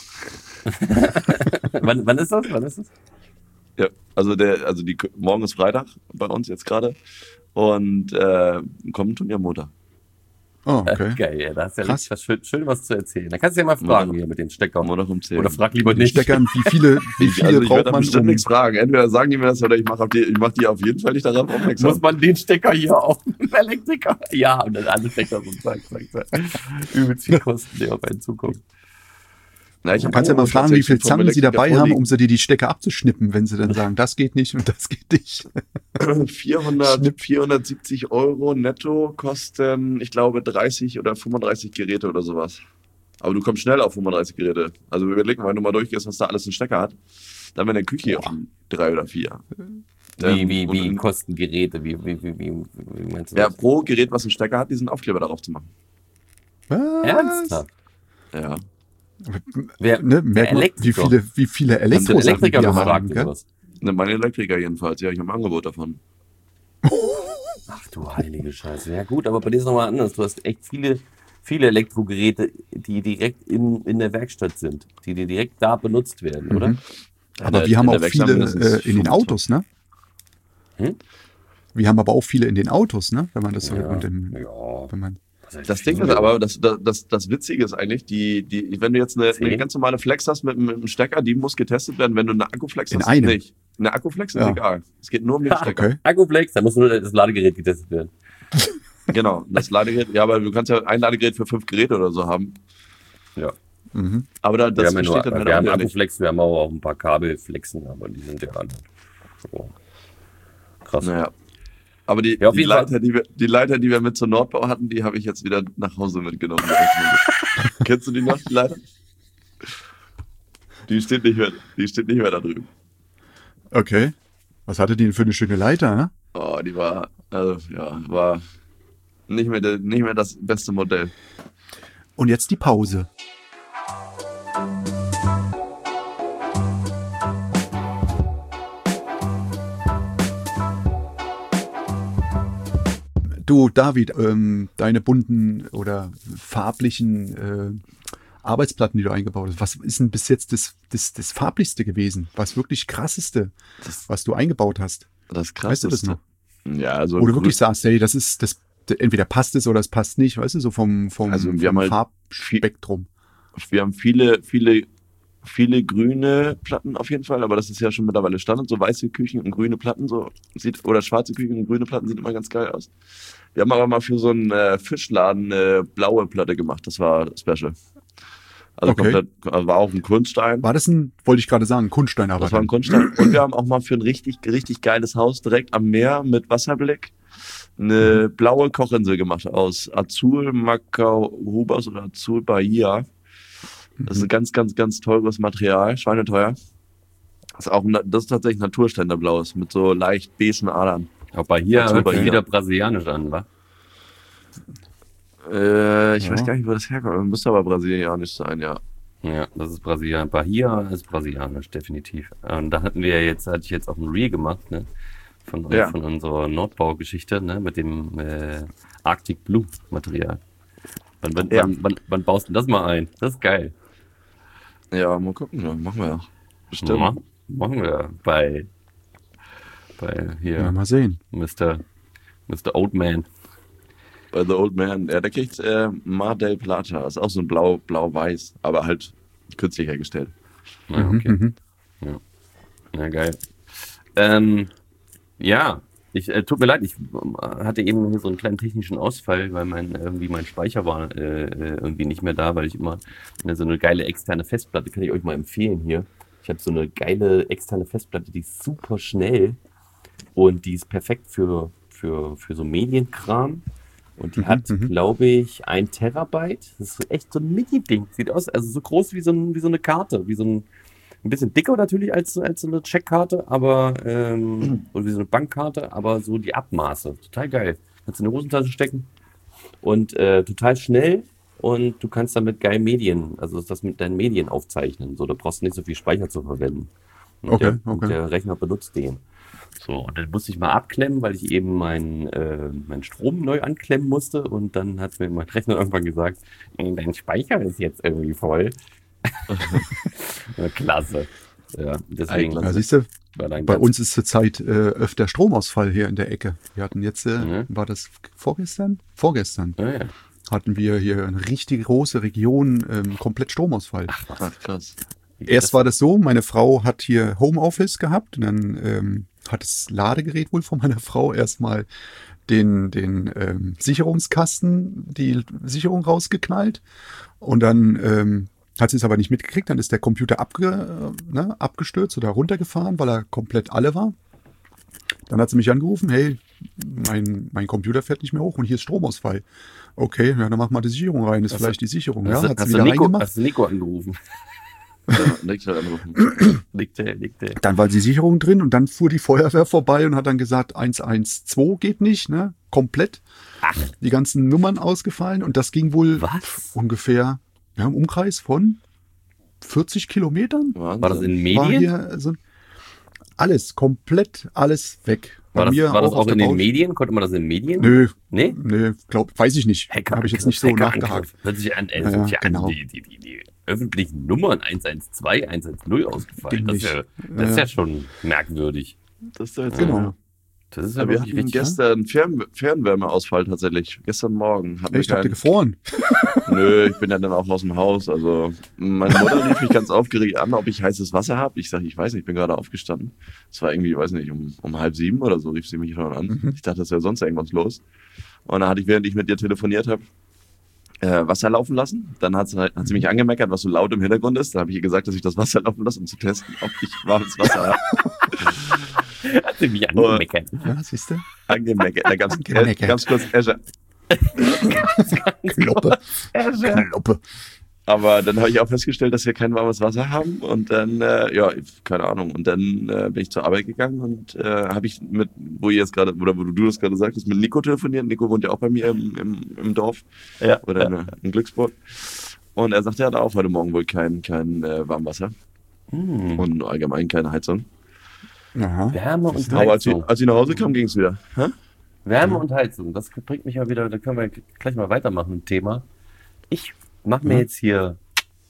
Wann ist das? Ja, also morgen ist Freitag bei uns jetzt gerade und kommen Turnier am Montag. Oh, okay. Geil, ja, da hast du ja richtig schön was zu erzählen. Da kannst du ja mal fragen hier mit den Steckern. Um 10. Oder frag lieber nicht. Steckern, wie viele also braucht man? bestimmt nichts fragen. Entweder sagen die mir das oder ich mache die auf jeden Fall nicht darauf aufmerksam. Muss man den Stecker hier auf den Elektriker? Ja, und dann alle Stecker so zack. Übelst viel Kosten, die auf einen zukommen. Na, du kannst ja mal fragen, wie viel Zangen sie dabei haben, um sie dir die Stecker abzuschnippen, wenn sie dann sagen, das geht nicht und das geht nicht. 470 € netto kosten, ich glaube, 30 oder 35 Geräte oder sowas. Aber du kommst schnell auf 35 Geräte. Also wir überlegen, wenn du mal durchgehst, was da alles ein Stecker hat, dann wäre eine Küche auf 3 oder 4. Wie kosten Geräte? Wie meinst du das? Ja, pro Gerät, was einen Stecker hat, diesen Aufkleber darauf zu machen. Was? Ernsthaft? Ja. Merkt man, wie viele Elektrosachen wir haben, gell? Mein Elektriker jedenfalls, ja, ich habe ein Angebot davon. Ach du heilige Scheiße. Ja gut, aber bei dir ist es nochmal anders. Du hast echt viele Elektrogeräte, die direkt in der Werkstatt sind, die direkt da benutzt werden, oder? Aber wir haben auch viele in den Autos, ne? Wir haben aber auch viele in den Autos, ne? Wenn man das Das Ding ist aber, das Witzige ist eigentlich, wenn du jetzt eine ganz normale Flex hast mit einem Stecker, die muss getestet werden. Wenn du eine Akkuflex hast, nicht. Eine Akkuflex ist egal. Es geht nur um den Stecker. Okay. Akkuflex, da muss nur das Ladegerät getestet werden. Genau, das Ladegerät. Ja, aber du kannst ja ein Ladegerät für 5 Geräte oder so haben. Ja. Aber das versteht dann halt wir haben auch Akkuflex, wir haben auch ein paar Kabelflexen, aber die sind ja so krass. Naja. Aber die Leiter, die wir mit zur Nordbau hatten, die habe ich jetzt wieder nach Hause mitgenommen. Kennst du die noch, die Leiter? Die steht nicht mehr da drüben. Okay. Was hatte die denn für eine schöne Leiter, ne? Oh, die war nicht mehr das beste Modell. Und jetzt die Pause. Du, David, deine bunten oder farblichen Arbeitsplatten, die du eingebaut hast. Was ist denn bis jetzt das farblichste gewesen? Was wirklich krasseste, was du eingebaut hast? Das Krasseste. Weißt du das noch? Ja, also Wo du wirklich sagst, hey, das ist das, entweder passt es oder es passt nicht, weißt du, so vom Also wir haben halt Farbspektrum. wir haben viele grüne Platten auf jeden Fall, aber das ist ja schon mittlerweile Standard, so weiße Küchen und grüne Platten, oder schwarze Küchen und grüne Platten sieht immer ganz geil aus. Wir haben aber mal für so einen Fischladen eine blaue Platte gemacht, das war special. Also Okay. komplett, also war auch ein Kunststein. War das wollte ich gerade sagen, Kunststeinarbeit? Das war ein Kunststein. Und wir haben auch mal für ein richtig geiles Haus direkt am Meer mit Wasserblick eine blaue Kochinsel gemacht aus Azul Macaubas oder Azul Bahia. Das ist ein ganz, ganz, ganz teures Material, schweineteuer. Das ist tatsächlich Naturständerblaues mit so leicht beigen Adern. Aber hier Dazu hört bei sich hier. wieder brasilianisch an, wa? Ich weiß gar nicht, wo das herkommt. Müsste aber brasilianisch sein, ja. Ja, das ist Brasilien. Bahia ist brasilianisch, definitiv. Und da hatte ich jetzt auch ein Reel gemacht, ne? Von unserer Nordbaugeschichte, ne? Mit dem Arctic Blue Material. Wann baust du das mal ein? Das ist geil. Ja, mal gucken, ja, machen wir ja. Bestimmt. Machen wir bei hier Ja, mal sehen. Mr. Old Man. Bei The Old Man. Ja, der kriegt Mar del Plata. Ist auch so ein blau-weiß, aber halt künstlich hergestellt. Ja, okay. Ja, geil. Ja, tut mir leid, ich hatte eben hier so einen kleinen technischen Ausfall, weil mein Speicher war irgendwie nicht mehr da, weil ich immer so eine geile externe Festplatte, kann ich euch mal empfehlen hier. Ich habe so eine geile externe Festplatte, die ist super schnell und die ist perfekt für so Medienkram. Und die hat, glaube ich, 1 Terabyte. Das ist echt so ein Mini-Ding. Sieht aus, also so groß wie so eine Karte, ein bisschen dicker natürlich als so eine Checkkarte, aber oder wie so eine Bankkarte, aber so die Abmaße. Total geil. Kannst du in die Hosentasche stecken und total schnell und du kannst damit geil das mit deinen Medien aufzeichnen. So, da brauchst du nicht so viel Speicher zu verwenden. Und der Rechner benutzt den. So, und dann musste ich mal abklemmen, weil ich eben meinen Strom neu anklemmen musste und dann hat mir mein Rechner irgendwann gesagt, dein Speicher ist jetzt irgendwie voll. Ja, klasse. Ja, deswegen. Ja, siehst du, war dann bei ganz- uns ist zurzeit öfter Stromausfall hier in der Ecke. Wir hatten jetzt, war das vorgestern? Vorgestern Ja, ja. hatten wir hier eine richtig große Region komplett Stromausfall. Ach, krass. Erst war das so, meine Frau hat hier Homeoffice gehabt und dann hat das Ladegerät wohl von meiner Frau erstmal den Sicherungskasten, die Sicherung rausgeknallt und dann hat sie es aber nicht mitgekriegt, dann ist der Computer abgestürzt oder runtergefahren, weil er komplett alle war. Dann hat sie mich angerufen, hey, mein Computer fährt nicht mehr hoch und hier ist Stromausfall. Okay, ja, dann mach mal die Sicherung rein, ist vielleicht die Sicherung. Ja, hat sie wieder reingemacht. Hast du Nico angerufen? Ja, direkt halt anrufen. Liegt der. Dann war die Sicherung drin und dann fuhr die Feuerwehr vorbei und hat dann gesagt, 112 geht nicht, ne? Komplett. Ach. Die ganzen Nummern ausgefallen und das ging wohl Was? ungefähr im Umkreis von 40 Kilometern. War das in War Medien? hier alles, komplett alles weg. War das auf auch der in den Baustelle. Medien? Konnte man das in den Medien? Nö, Nee? weiß ich nicht. Habe ich jetzt nicht so nachgehakt. Hört sich an, Ja, sind ja genau. die öffentlichen Nummern 112, 110 ausgefallen. Ging Das ist nicht. ja schon merkwürdig. Das ist jetzt Genau. Das ist ja Ja, wir wirklich hatten richtig. gestern Fernwärmeausfall tatsächlich. Gestern Morgen hatten Echt, habt ihr wir gefroren? Nö, ich bin ja dann auch aus dem Haus. Also meine Mutter rief mich ganz aufgeregt an, ob ich heißes Wasser habe. Ich sage, ich weiß nicht, ich bin gerade aufgestanden. Es war irgendwie, weiß nicht, um 6:30 oder so rief sie mich schon an. Ich dachte, das wäre sonst irgendwas los. Und dann hatte ich, während ich mit ihr telefoniert habe, Wasser laufen lassen. Dann hat sie mich angemeckert, was so laut im Hintergrund ist. Da habe ich ihr gesagt, dass ich das Wasser laufen lasse, um zu testen, ob ich warmes Wasser habe. Hat sie mich angemeckert. Ja, siehst du? Angemeckert. Da gab's Angemeckert. ganz kurz Esche. Kloppe. Kloppe. Aber dann habe ich auch festgestellt, dass wir kein warmes Wasser haben und dann, keine Ahnung. Und dann bin ich zur Arbeit gegangen und habe ich wo du das gerade sagtest, mit Nico telefoniert. Nico wohnt ja auch bei mir im Dorf oder in Glücksburg. Und er sagte, er hat auch heute Morgen wohl kein Warmwasser und allgemein keine Heizung. Aha. Wärme und Aber Heizung. als ich nach Hause kam, ging es wieder. Hä? Wärme und Heizung, das bringt mich ja wieder, da können wir gleich mal weitermachen im Thema. Ich mache mir jetzt hier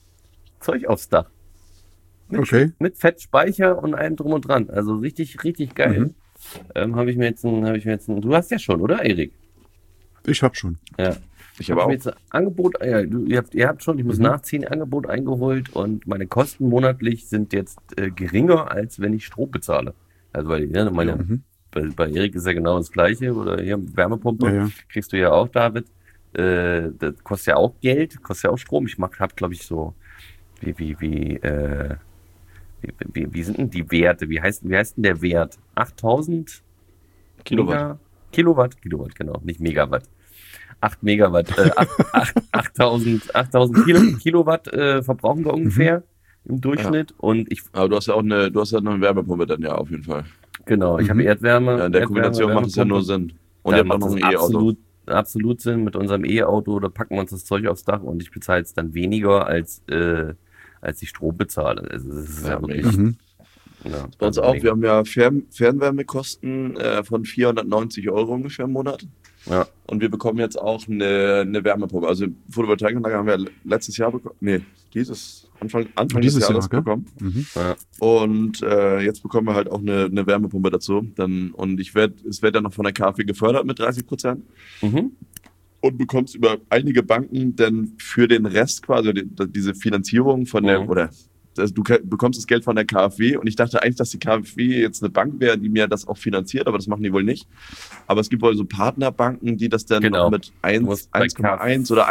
Zeug aufs Dach. Okay. Mit Fettspeicher und allem drum und dran. Also richtig, richtig geil. Habe ich mir jetzt du hast ja schon, oder, Erik? Ich habe schon. Ja. Ich habe Hab auch. mir jetzt ein Angebot, ihr habt schon, ich muss nachziehen, Angebot eingeholt und meine Kosten monatlich sind jetzt geringer, als wenn ich Strom bezahle. Also weil bei Erik ist ja genau das Gleiche, oder hier Wärmepumpe, Ja. kriegst du ja auch, David. Das kostet ja auch Geld, kostet ja auch Strom. Ich habe, glaube ich, so, wie sind denn die Werte? Wie heißt denn der Wert? 8000 Kilowatt. Kilowatt, genau, nicht Megawatt. 8 Megawatt, 8000 Kilowatt verbrauchen wir ungefähr im Durchschnitt. Und Aber du hast ja noch eine Wärmepumpe dann ja auf jeden Fall. genau, ich habe Erdwärme. Ja, in der Kombination macht es ja nur Wärmepumpe. Sinn. Und Da ihr habt auch macht noch es ein E-Auto. absolut Sinn. Mit unserem E-Auto, da packen wir uns das Zeug aufs Dach und ich bezahle es dann weniger, als ich Strom bezahle. Also das ist ja wirklich. Ja, Bei uns also auch. mega. Wir haben ja Fernwärmekosten von 490 Euro ungefähr im Monat. Ja. Und wir bekommen jetzt auch eine Wärmepumpe. Also Photovoltaikanlage haben wir letztes Jahr bekommen. Nee, Anfang des Jahres gell? bekommen. Ja. Und jetzt bekommen wir halt auch eine Wärmepumpe dazu. Und es wird dann noch von der KfW gefördert mit 30%. Und bekommst über einige Banken dann für den Rest quasi diese Finanzierung von der, du bekommst das Geld von der KfW und ich dachte eigentlich, dass die KfW jetzt eine Bank wäre, die mir das auch finanziert, aber das machen die wohl nicht. Aber es gibt wohl so Partnerbanken, die das dann noch mit 1,1 oder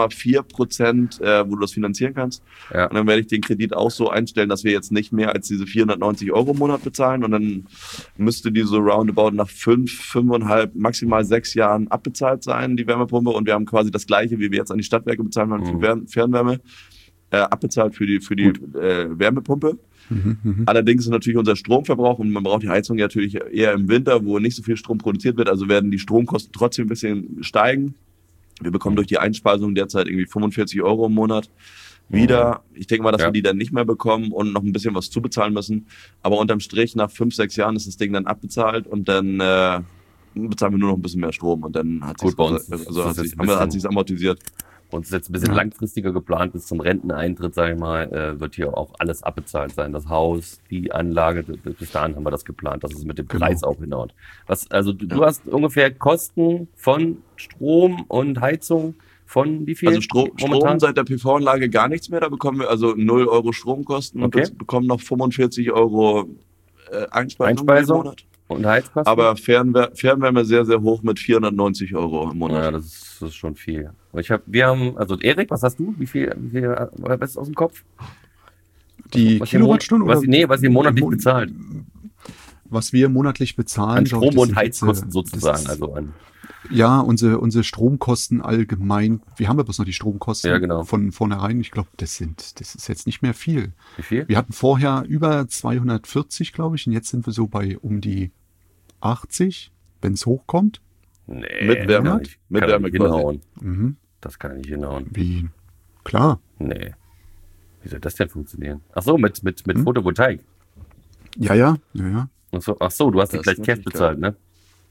1,4%, wo du das finanzieren kannst. Ja. Und dann werde ich den Kredit auch so einstellen, dass wir jetzt nicht mehr als diese 490 Euro im Monat bezahlen und dann müsste die so roundabout nach 5,5, maximal 6 Jahren abbezahlt sein, die Wärmepumpe, und wir haben quasi das Gleiche, wie wir jetzt an die Stadtwerke bezahlen für Fernwärme. Abbezahlt für die Wärmepumpe. Allerdings ist natürlich unser Stromverbrauch, und man braucht die Heizung ja natürlich eher im Winter, wo nicht so viel Strom produziert wird, also werden die Stromkosten trotzdem ein bisschen steigen. Wir bekommen durch die Einspeisung derzeit irgendwie 45 Euro im Monat wieder. Ich denke mal, dass wir die dann nicht mehr bekommen und noch ein bisschen was zubezahlen müssen. Aber unterm Strich, nach 5, 6 Jahren ist das Ding dann abbezahlt und dann bezahlen wir nur noch ein bisschen mehr Strom und dann hat sich's amortisiert. Und es ist jetzt ein bisschen langfristiger geplant, bis zum Renteneintritt, sage ich mal, wird hier auch alles abbezahlt sein. Das Haus, die Anlage, bis dahin haben wir das geplant, dass es mit dem Preis auch hinhaut. Du hast ungefähr Kosten von Strom und Heizung von wie viel? Also Strom seit der PV-Anlage gar nichts mehr, da bekommen wir also 0 Euro Stromkosten und wir bekommen noch 45 Euro Einspeisung im Monat. Und Heizkosten? Aber Fernwärme sehr, sehr hoch mit 490 Euro im Monat. Ja, das ist schon viel. Also Erik, was hast du? Wie viel was ist aus dem Kopf? Die Kilowattstunden? Was ihr monatlich bezahlt. Was wir monatlich bezahlen. An Strom- und Heizkosten sozusagen. Ja, unsere Stromkosten allgemein. Wir haben ja bloß noch die Stromkosten von vornherein. Ich glaube, das ist jetzt nicht mehr viel. Wie viel? Wir hatten vorher über 240, glaube ich, und jetzt sind wir so bei um die 80, wenn es hochkommt. Nee, mit Wärme. Mit Wärme hinhauen. Das kann nicht hinhauen. Wie? Klar. Nee. Wie soll das denn funktionieren? Ach so, mit Photovoltaik. Ja. Ach so, du hast die gleich Cash bezahlt, ne?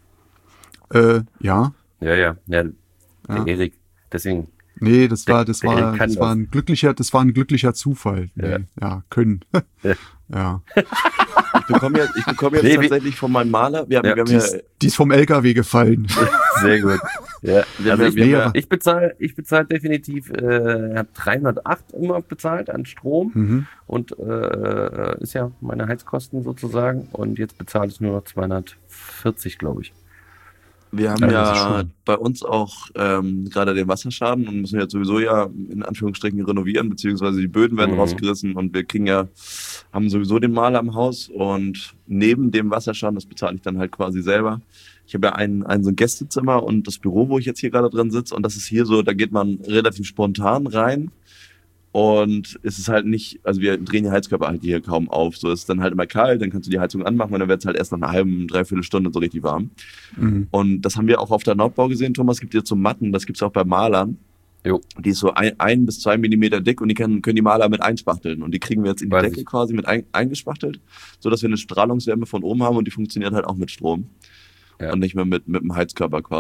Ja. Ja. Erik, deswegen. Nee, das war ein glücklicher Zufall. Nee, ja, können. Ja. Ich bekomme jetzt tatsächlich von meinem Maler. Die ist vom LKW gefallen. Sehr gut. Ja. Ich bezahle definitiv, habe 308 immer bezahlt an Strom und ist ja meine Heizkosten sozusagen, und jetzt bezahle ich nur noch 240, glaube ich. Wir haben bei uns auch gerade den Wasserschaden und müssen jetzt sowieso in Anführungsstrichen renovieren, beziehungsweise die Böden werden rausgerissen und wir haben sowieso den Maler im Haus, und neben dem Wasserschaden, das bezahle ich dann halt quasi selber. Ich habe ja so ein Gästezimmer und das Büro, wo ich jetzt hier gerade drin sitze, und das ist hier so, da geht man relativ spontan rein. Und es ist halt nicht, also wir drehen die Heizkörper halt hier kaum auf. So ist es dann halt immer kalt, dann kannst du die Heizung anmachen und dann wird es halt erst nach einer halben, dreiviertel Stunde so richtig warm. Und das haben wir auch auf der Nordbau gesehen, Thomas. Es gibt jetzt so Matten, das gibt es auch bei Malern. Jo. Die ist so 1 bis 2 Millimeter dick und die können die Maler mit einspachteln. Und die kriegen wir jetzt in die Decke quasi mit eingespachtelt, sodass wir eine Strahlungswärme von oben haben, und die funktioniert halt auch mit Strom. Ja. Und nicht mehr mit dem Heizkörper quasi.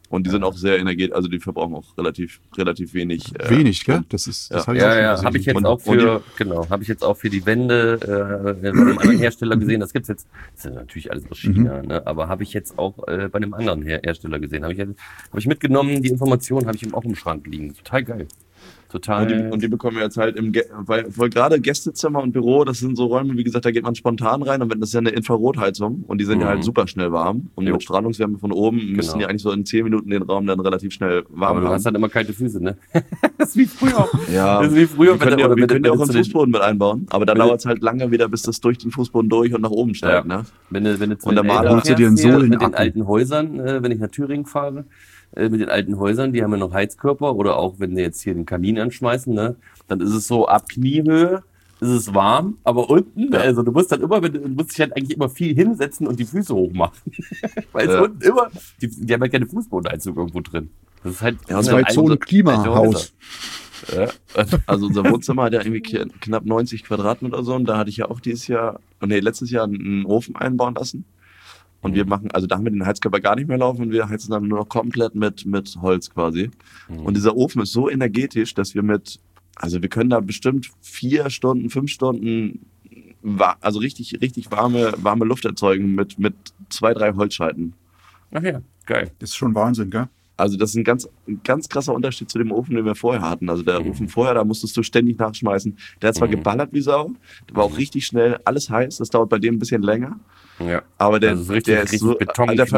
Und die sind auch sehr energetisch, also die verbrauchen auch relativ wenig. Wenig, gell? Das Ja. habe ich auch schon gesehen. Habe ich jetzt auch habe ich jetzt auch für die Wände bei einem anderen Hersteller gesehen. Das gibt's jetzt, das ist natürlich alles aus China, ne? Aber habe ich jetzt auch bei einem anderen Hersteller gesehen. Habe ich mitgenommen, die Informationen habe ich auch im Schrank liegen. Total geil. Total. Und die bekommen wir jetzt halt weil gerade Gästezimmer und Büro, das sind so Räume, wie gesagt, da geht man spontan rein und wenn das ist ja eine Infrarotheizung und die sind ja halt super schnell warm und mit Strahlungswärme von oben müssen die eigentlich so in 10 Minuten den Raum dann relativ schnell warm Aber du haben. hast halt immer kalte Füße, ne? Das ist wie früher. Ja, das ist wie früher. Wir können ja auch einen Fußboden mit einbauen, aber dann dauert es halt lange wieder, bis das durch den Fußboden durch und nach oben steigt, ne? Wenn du zu Und der den Maler Eltern holst du dir einen fährst, mit den Sohlenakku. alten Häusern, wenn ich nach Thüringen fahre, mit den alten Häusern, die haben ja noch Heizkörper oder auch wenn die jetzt hier den Kamin anschmeißen, ne, dann ist es so ab Kniehöhe, ist es warm, aber unten, also du musst dann immer, du musst dich halt eigentlich immer viel hinsetzen und die Füße hochmachen. Weil es unten immer, die haben ja keine Fußbodenheizung irgendwo drin. Das ist halt Das war jetzt so ein Klimahaus. Ja. Also unser Wohnzimmer hat ja irgendwie knapp 90 Quadratmeter oder so und da hatte ich ja auch letztes Jahr einen Ofen einbauen lassen. Und wir machen, also da haben wir den Heizkörper gar nicht mehr laufen und wir heizen dann nur noch komplett mit Holz quasi. Und dieser Ofen ist so energetisch, dass wir wir können da bestimmt 4 Stunden, 5 Stunden, also richtig warme Luft erzeugen mit 2, 3 Holzscheiten. Ach ja, geil. Das ist schon Wahnsinn, gell? Also das ist ein ganz krasser Unterschied zu dem Ofen, den wir vorher hatten. Also der Ofen vorher, da musstest du ständig nachschmeißen. Der hat zwar geballert wie Sau, der war auch richtig schnell, alles heiß, das dauert bei dem ein bisschen länger. Ja. Aber der ist so, Beton, der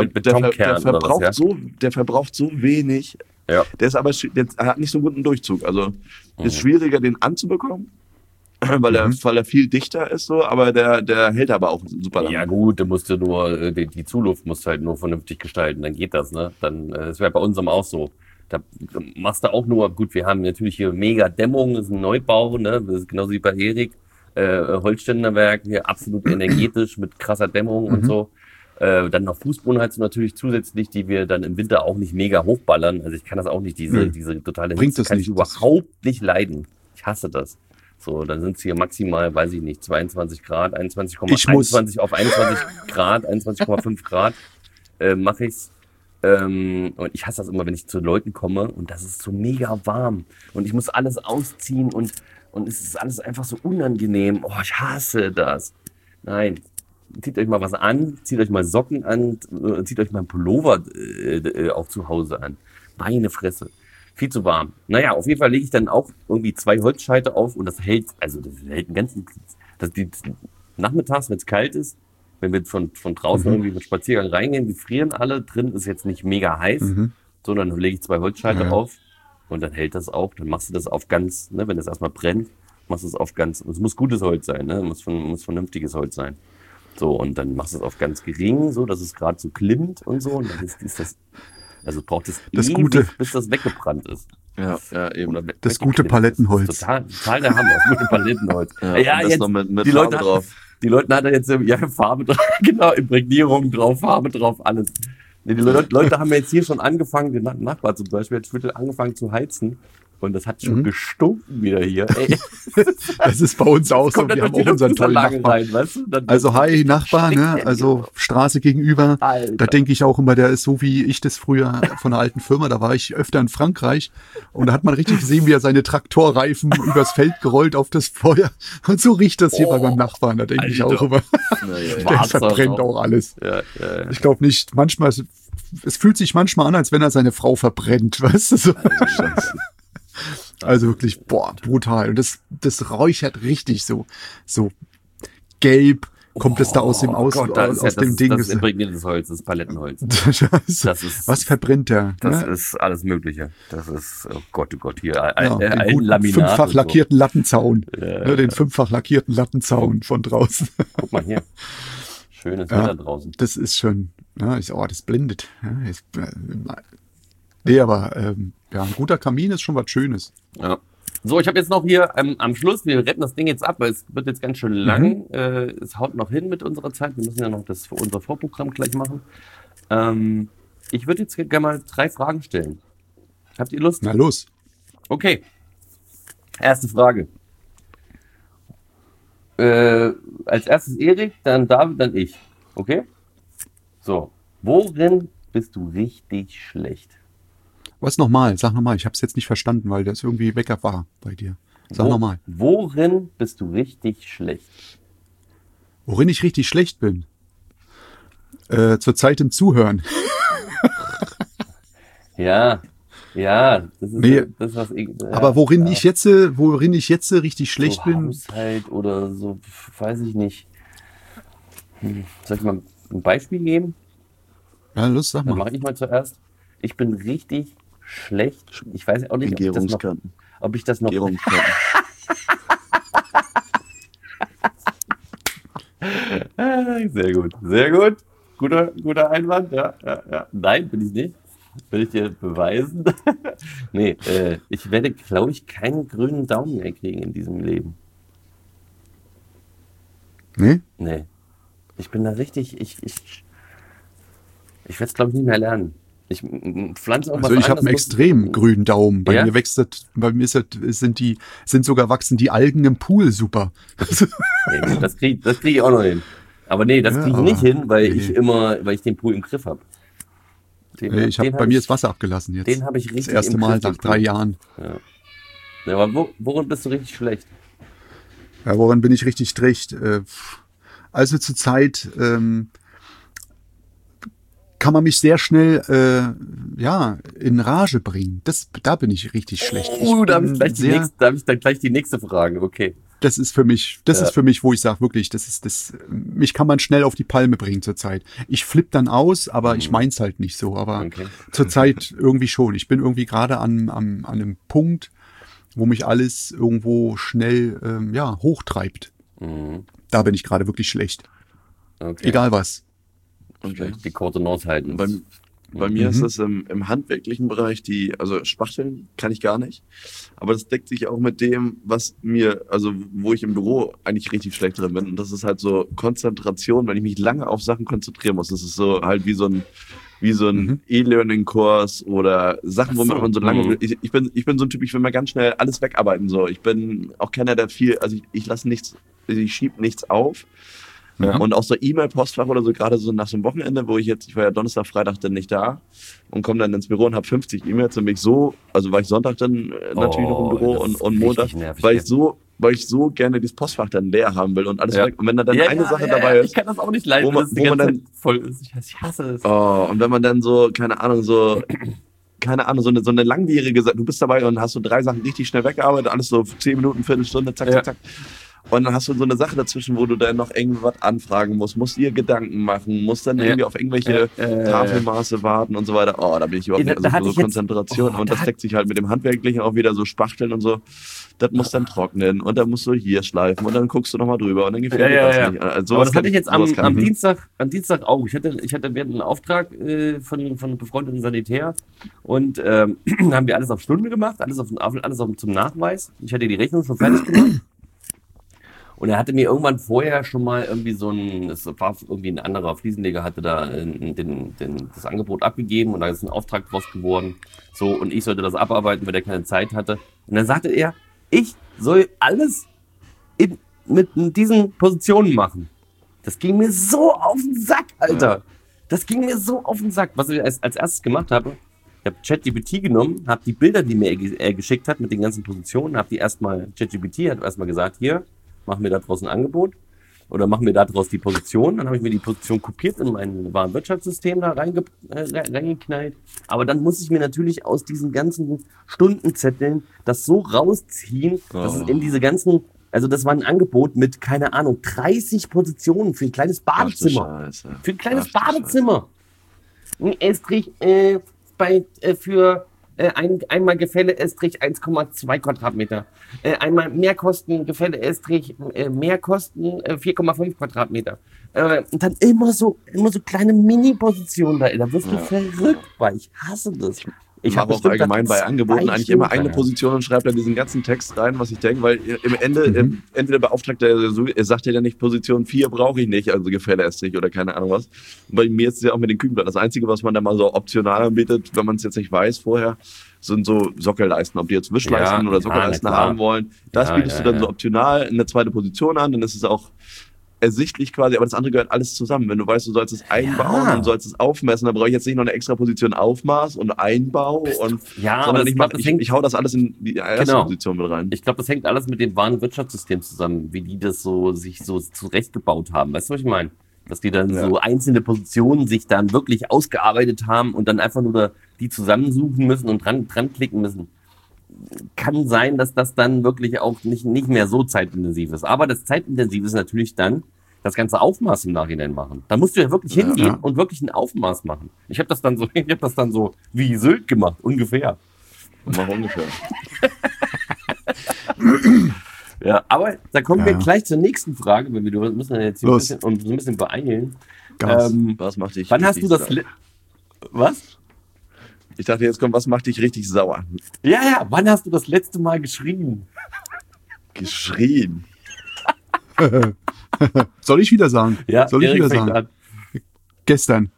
der verbraucht so wenig. Ja. Der ist aber, der hat nicht so einen guten Durchzug. Also ist schwieriger, den anzubekommen, weil er viel dichter ist, so, aber der hält aber auch super lange. Ja gut, du musst nur, die Zuluft musst du halt nur vernünftig gestalten, dann geht das, ne? Dann, das wäre bei unserem auch so. Da machst du auch nur, gut, wir haben natürlich hier mega Dämmung, das ist ein Neubau, ne? Das ist genauso wie bei Erik. Holzständerwerk, hier absolut energetisch mit krasser Dämmung und so. Dann noch Fußbodenheizung natürlich zusätzlich, die wir dann im Winter auch nicht mega hochballern. Also ich kann das auch nicht, diese totale Bringt Hitze das kann nicht. ich überhaupt nicht leiden. Ich hasse das. So, dann sind es hier maximal, weiß ich nicht, 22 Grad, 21,21 auf 21 Grad, 21,5 Grad mache ich's. Und ich hasse das immer, wenn ich zu Leuten komme und das ist so mega warm und ich muss alles ausziehen und es ist alles einfach so unangenehm. Oh, ich hasse das. Nein, zieht euch mal was an, zieht euch mal Socken an, zieht euch mal einen Pullover auch zu Hause an. Meine Fresse. Viel zu warm. Naja, auf jeden Fall lege ich dann auch irgendwie 2 Holzscheite auf und das hält den ganzen, nachmittags, wenn es kalt ist, wenn wir von draußen irgendwie mit Spaziergang reingehen, die frieren alle, drin ist jetzt nicht mega heiß, sondern lege ich 2 Holzscheite auf und dann hält das auch, dann machst du das auf ganz, ne, wenn das erstmal brennt, machst du es auf ganz, es muss gutes Holz sein, ne, muss vernünftiges Holz sein. So, und dann machst du es auf ganz gering, so, dass es gerade so klimmt und so, und dann ist das, also braucht es ewig, Gute, bis das weggebrannt ist. Ja, eben. Oder das gute Palettenholz. Total der Hammer, das gute Palettenholz. Ja, jetzt noch mit die Farbe Leute drauf. Die Leute hatten jetzt Farbe drauf, genau, Imprägnierung drauf, Farbe drauf, alles. Nee, die Leute haben jetzt hier schon angefangen, der Nachbar zum Beispiel hat schon angefangen zu heizen und das hat schon gestunken wieder hier. Ey. Das ist bei uns auch so, wir haben auch unseren tollen Nachbar. Rein, weißt du? Also hi Nachbar, ne? Also Straße gegenüber. Alter. Da denke ich auch immer, der ist so wie ich das früher von einer alten Firma, da war ich öfter in Frankreich und da hat man richtig gesehen, wie er seine Traktorreifen übers Feld gerollt auf das Feuer und so riecht das hier bei meinem Nachbarn, da denke ich auch immer, der verbrennt auch alles. Ja. Ich glaube nicht, manchmal, es fühlt sich manchmal an, als wenn er seine Frau verbrennt, weißt du so. Also wirklich, boah, brutal. Und das räuchert richtig so gelb kommt es da aus dem Ding. Das ist imprägniertes Holz, das ist Palettenholz. Was verbrennt der? Das ist alles Mögliche. Das ist, oh Gott, hier, den guten Laminat. 5-fach lackierten Lattenzaun. Ja. Den 5-fach lackierten Lattenzaun von draußen. Guck mal hier. Schönes Wetter draußen. Das ist schon, das blendet. Nee, aber ein guter Kamin ist schon was Schönes. Ja. So, ich habe jetzt noch hier am Schluss, wir retten das Ding jetzt ab, weil es wird jetzt ganz schön lang. Es haut noch hin mit unserer Zeit. Wir müssen ja noch unser Vorprogramm gleich machen. Ich würde jetzt gerne mal 3 Fragen stellen. Habt ihr Lust? Na los. Okay. Erste Frage. Als erstes Erik, dann David, dann ich. Okay? So. Worin bist du richtig schlecht? Was nochmal? Sag nochmal. Ich habe es jetzt nicht verstanden, weil das irgendwie weg war bei dir. Sag nochmal. Worin bist du richtig schlecht? Worin ich richtig schlecht bin? Zurzeit im Zuhören. Ja, das ist Nee, das, was ich. Aber worin ich jetzt richtig schlecht so bin, Haushalt oder so, weiß ich nicht. Soll ich mal ein Beispiel geben? ja, los, sag Dann mal. mache ich mal zuerst. Ich bin richtig schlecht. Ich weiß auch nicht, ob ich das noch. Gärungskanten. Sehr gut, sehr gut. Guter Einwand, ja. Nein, bin ich nicht. Will ich dir beweisen? Nee, ich werde, glaube ich, keinen grünen Daumen mehr kriegen in diesem Leben. Nee? Nee. Ich bin da richtig, ich werde es, glaube ich, nicht mehr lernen. Ich pflanze auch Also was ich habe an, einen das muss- extrem grünen Daumen. Bei Ja? mir sind sogar wachsen die Algen im Pool super. Nee, das krieg ich auch noch hin. Aber nee, das Ja, kriege ich aber nicht hin, weil nee. weil ich den Pool im Griff habe. Bei mir ist Wasser abgelassen jetzt. Den habe ich Das richtig erste im Mal Griff, nach den 3 Pool. Jahren. Ja, aber worin bist du richtig schlecht? Ja, woran bin ich richtig schlecht? Also zurzeit kann man mich sehr schnell in Rage bringen. Da bin ich richtig schlecht. Da habe ich dann gleich die nächste Frage. Okay. Das ist für mich, wo ich sage, wirklich, mich kann man schnell auf die Palme bringen zurzeit. Ich flippe dann aus, aber ich mein's halt nicht so. Aber Okay. zurzeit irgendwie schon. Ich bin irgendwie gerade an einem Punkt, wo mich alles irgendwo schnell hochtreibt. Mhm. Da bin ich gerade wirklich schlecht. Okay. Egal was. Okay. Die Kontenance halten. Bei mir ist das im handwerklichen Bereich, also Spachteln kann ich gar nicht. Aber das deckt sich auch mit dem, wo ich im Büro eigentlich richtig schlecht drin bin. Und das ist halt so Konzentration, wenn ich mich lange auf Sachen konzentrieren muss. Das ist so halt wie so ein E-Learning-Kurs oder Sachen, womit man so lange. Ich bin so ein Typ, ich will mal ganz schnell alles wegarbeiten. So. Ich bin auch keiner, der ich lasse nichts, ich schiebe nichts auf. Ja. Und auch so E-Mail-Postfach oder so, gerade so nach so einem Wochenende, ich war ja Donnerstag, Freitag dann nicht da und komme dann ins Büro und habe 50 E-Mails und war ich Sonntag dann natürlich noch im Büro das ist und Montag, richtig nervig, weil ich so gerne dieses Postfach dann leer haben will und alles weg. Und wenn da dann Sache ja, dabei ist, ich kann das auch nicht leiden, wo man- dass es die wo man ganze dann- Zeit voll ist. Ich hasse es. und wenn man dann so, keine Ahnung, so eine langwierige Sache, du bist dabei und hast so 3 Sachen richtig schnell weggearbeitet, alles so 10 Minuten, Viertelstunde, zack, zack, zack. Und dann hast du so eine Sache dazwischen, wo du dann noch irgendwas anfragen musst dir Gedanken machen, musst dann irgendwie auf irgendwelche Tafelmaße warten und so weiter. Da bin ich überhaupt nicht, da hatte so ich jetzt- Konzentration. Und das deckt sich halt mit dem Handwerklichen auch wieder so Spachteln und so. Das muss dann trocknen und dann musst du hier schleifen und dann guckst du nochmal drüber und dann gefällt dir das nicht. Also Aber das hatte ich jetzt am Dienst. Dienstag auch. Wir hatten einen Auftrag von einem befreundeten Sanitär und haben wir alles auf Stunde gemacht, alles zum Nachweis. Ich hatte die Rechnung schon fertig gemacht. Und er hatte mir irgendwann vorher schon mal irgendwie es war irgendwie ein anderer Fliesenleger, hatte da das Angebot abgegeben und da ist ein Auftrag draus geworden. So, und ich sollte das abarbeiten, weil er keine Zeit hatte. Und dann sagte er, ich soll alles mit diesen Positionen machen. Das ging mir so auf den Sack, Alter. Das ging mir so auf den Sack. Was ich als erstes gemacht habe, ich habe ChatGPT genommen, habe die Bilder, die mir er geschickt hat mit den ganzen Positionen, habe die ChatGPT hat erstmal gesagt, hier, mach mir da draußen ein Angebot oder mach mir da draus die Position. Dann habe ich mir die Position kopiert in mein Warenwirtschaftssystem da reingeknallt. Aber dann muss ich mir natürlich aus diesen ganzen Stundenzetteln das so rausziehen, dass es in diese ganzen, also das war ein Angebot mit, keine Ahnung, 30 Positionen für ein kleines Badezimmer. Für ein kleines Badezimmer. Ein Estrich für einmal Gefälle Estrich 1,2 Quadratmeter. Einmal Mehrkosten Gefälle Estrich Mehrkosten 4,5 Quadratmeter. Und dann immer so kleine Mini-Positionen da. Da wirst du verrückt bei. Ich hasse das. Ich mache auch allgemein bei Angeboten eigentlich immer eine Position und schreibe da diesen ganzen Text rein, was ich denke, weil im Ende, entweder beauftragt er sagt ja nicht, Position 4 brauche ich nicht, also Gefälle Estrich oder keine Ahnung was. Und bei mir ist es ja auch mit den Küchenplatten. Das Einzige, was man da mal so optional anbietet, wenn man es jetzt nicht weiß vorher, sind so Sockelleisten. Ob die jetzt Wischleisten oder Sockelleisten haben wollen, das bietest du dann so optional in eine zweite Position an, dann ist es auch ersichtlich quasi, aber das andere gehört alles zusammen. Wenn du weißt, du sollst es einbauen und sollst es aufmessen, dann brauche ich jetzt nicht noch eine extra Position Aufmaß und Einbau und aber ich hau das alles in die erste Position mit rein. Ich glaube, das hängt alles mit dem Warenwirtschaftssystem zusammen, wie die das sich so zurechtgebaut haben. Weißt du, was ich meine? Dass die dann so einzelne Positionen sich dann wirklich ausgearbeitet haben und dann einfach nur die zusammensuchen müssen und dran klicken müssen. Kann sein, dass das dann wirklich auch nicht mehr so zeitintensiv ist. Aber das zeitintensiv ist natürlich dann das ganze Aufmaß im Nachhinein machen. Da musst du ja wirklich hingehen und wirklich ein Aufmaß machen. Ich habe das dann so wie Sylt gemacht, ungefähr. Mach ungefähr. Ja, aber da kommen wir gleich zur nächsten Frage, weil wir müssen dann jetzt hier ein bisschen beeilen. Was macht dich? Wann hast du das? Was? Ich dachte, jetzt kommt, was macht dich richtig sauer? Ja, wann hast du das letzte Mal geschrien? Geschrien? Soll ich wieder sagen? Ja, soll ich Erik wieder sagen? An. Gestern.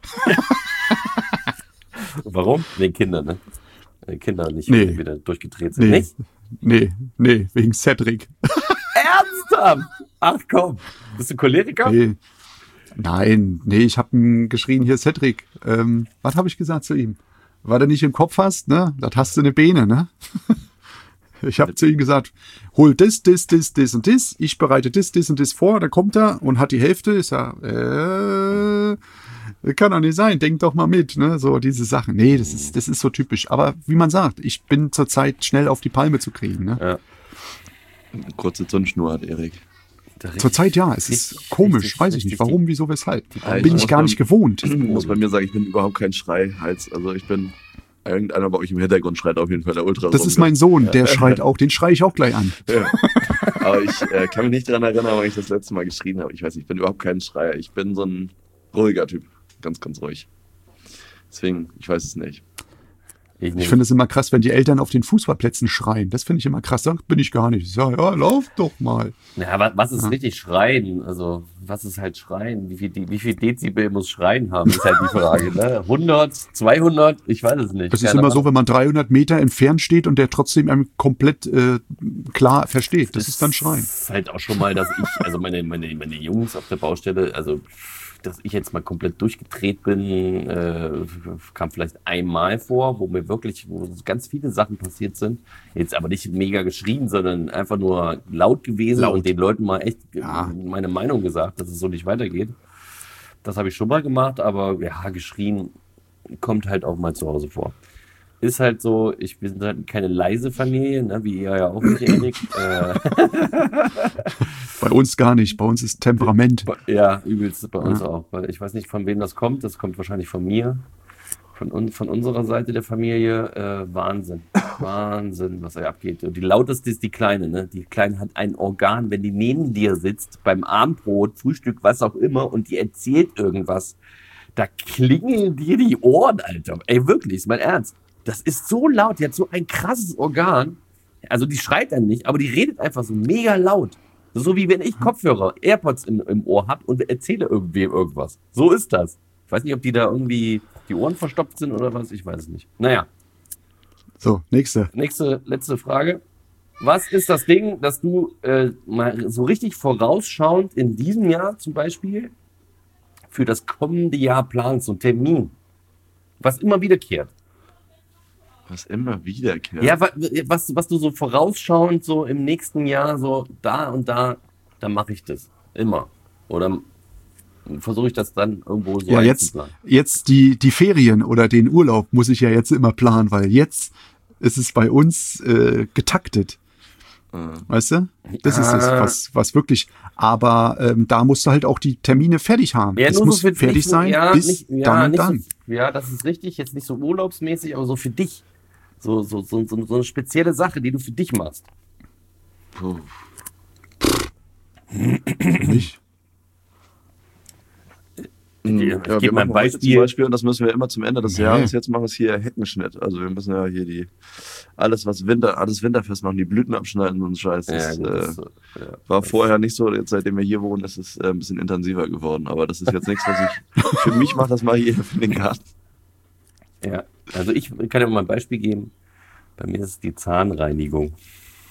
Warum? Wegen Kinder, ne? Kinder nicht wieder durchgedreht sind. Nicht? Nee, wegen Cedric. Ernsthaft? Ach komm, bist du Choleriker? Nee. Nein, ich habe geschrien, hier Cedric. Was habe ich gesagt zu ihm? Weil du nicht im Kopf hast, ne? Das hast du eine Beine, ne? Ich habe zu ihm gesagt, hol das und das. Ich bereite das und das vor. Dann kommt er und hat die Hälfte. Ich sag, kann doch nicht sein. Denk doch mal mit, ne? So diese Sachen. Nee, das ist so typisch. Aber wie man sagt, ich bin zurzeit schnell auf die Palme zu kriegen, ne? Ja. Kurze Zündschnur hat Erik. Zurzeit ja, es ist komisch, weiß ich nicht, warum, wieso, weshalb. Bin ich gar nicht gewohnt. Ich muss bei mir sagen, ich bin überhaupt kein Schreihals. Also irgendeiner bei euch im Hintergrund schreit auf jeden Fall der Ultra. Das ist mein Sohn, der schreit auch, den schreie ich auch gleich an. Ja. Aber ich kann mich nicht daran erinnern, wann ich das letzte Mal geschrien habe. Ich weiß nicht, ich bin überhaupt kein Schreier. Ich bin so ein ruhiger Typ. Ganz, ganz ruhig. Deswegen, ich weiß es nicht. Ich finde es immer krass, wenn die Eltern auf den Fußballplätzen schreien. Das finde ich immer krass. Da bin ich gar nicht. Ich sage, ja, lauf doch mal. Ja, was ist richtig Schreien? Also, was ist halt Schreien? Wie viel Dezibel muss Schreien haben, ist halt die Frage. Ne? 100, 200? Ich weiß es nicht. Das ist immer so, wenn man 300 Meter entfernt steht und der trotzdem einem komplett klar versteht. Das ist dann Schreien. Das ist halt auch schon mal, dass also meine Jungs auf der Baustelle, also dass ich jetzt mal komplett durchgedreht bin, kam vielleicht einmal vor, wo ganz viele Sachen passiert sind. Jetzt aber nicht mega geschrien, sondern einfach nur laut gewesen und den Leuten mal echt meine Meinung gesagt, dass es so nicht weitergeht. Das habe ich schon mal gemacht, aber ja, geschrien kommt halt auch mal zu Hause vor. Ist halt so, wir sind halt keine leise Familie, ne, wie ihr ja auch nicht, Erik. Bei uns gar nicht, bei uns ist Temperament. Ja, übelst bei uns auch. Weil ich weiß nicht, von wem das kommt wahrscheinlich von mir. Von unserer Seite der Familie, Wahnsinn, was da abgeht. Und die lauteste ist die Kleine, ne? Die Kleine hat ein Organ, wenn die neben dir sitzt, beim Abendbrot, Frühstück, was auch immer, und die erzählt irgendwas, da klingeln dir die Ohren, Alter. Ey, wirklich, ist mein Ernst. Das ist so laut, die hat so ein krasses Organ. Also die schreit dann nicht, aber die redet einfach so mega laut. So wie wenn ich Kopfhörer, AirPods im Ohr habe und erzähle irgendwem irgendwas. So ist das. Ich weiß nicht, ob die da irgendwie die Ohren verstopft sind oder was, ich weiß es nicht. Naja. So, letzte Frage. Was ist das Ding, das du mal so richtig vorausschauend in diesem Jahr zum Beispiel für das kommende Jahr planst, so ein Termin, was immer wiederkehrt? Was immer wiederkehrt? Ja, was du so vorausschauend so im nächsten Jahr so da und da mache ich das. Immer. Oder versuche ich das dann irgendwo so einzuplanen? Jetzt die Ferien oder den Urlaub muss ich ja jetzt immer planen, weil jetzt ist es bei uns getaktet. Weißt du? Das ist es, was wirklich. Aber da musst du halt auch die Termine fertig haben. Ja, das muss so fertig sein bis dann und dann. Ja, das ist richtig. Jetzt nicht so urlaubsmäßig, aber so für dich. So eine spezielle Sache, die du für dich machst. Puh. Für mich? Ich gebe mal ein Beispiel. Zum Beispiel, und das müssen wir immer zum Ende des Jahres jetzt machen, ist hier Heckenschnitt. Also wir müssen ja hier alles winterfest machen, die Blüten abschneiden und Scheiß. Das war vorher nicht so, jetzt seitdem wir hier wohnen, ist es ein bisschen intensiver geworden. Aber das ist jetzt nichts, was ich für mich mache, das mache ich hier für den Garten. Ja, also ich kann ja mal ein Beispiel geben. Bei mir ist es die Zahnreinigung.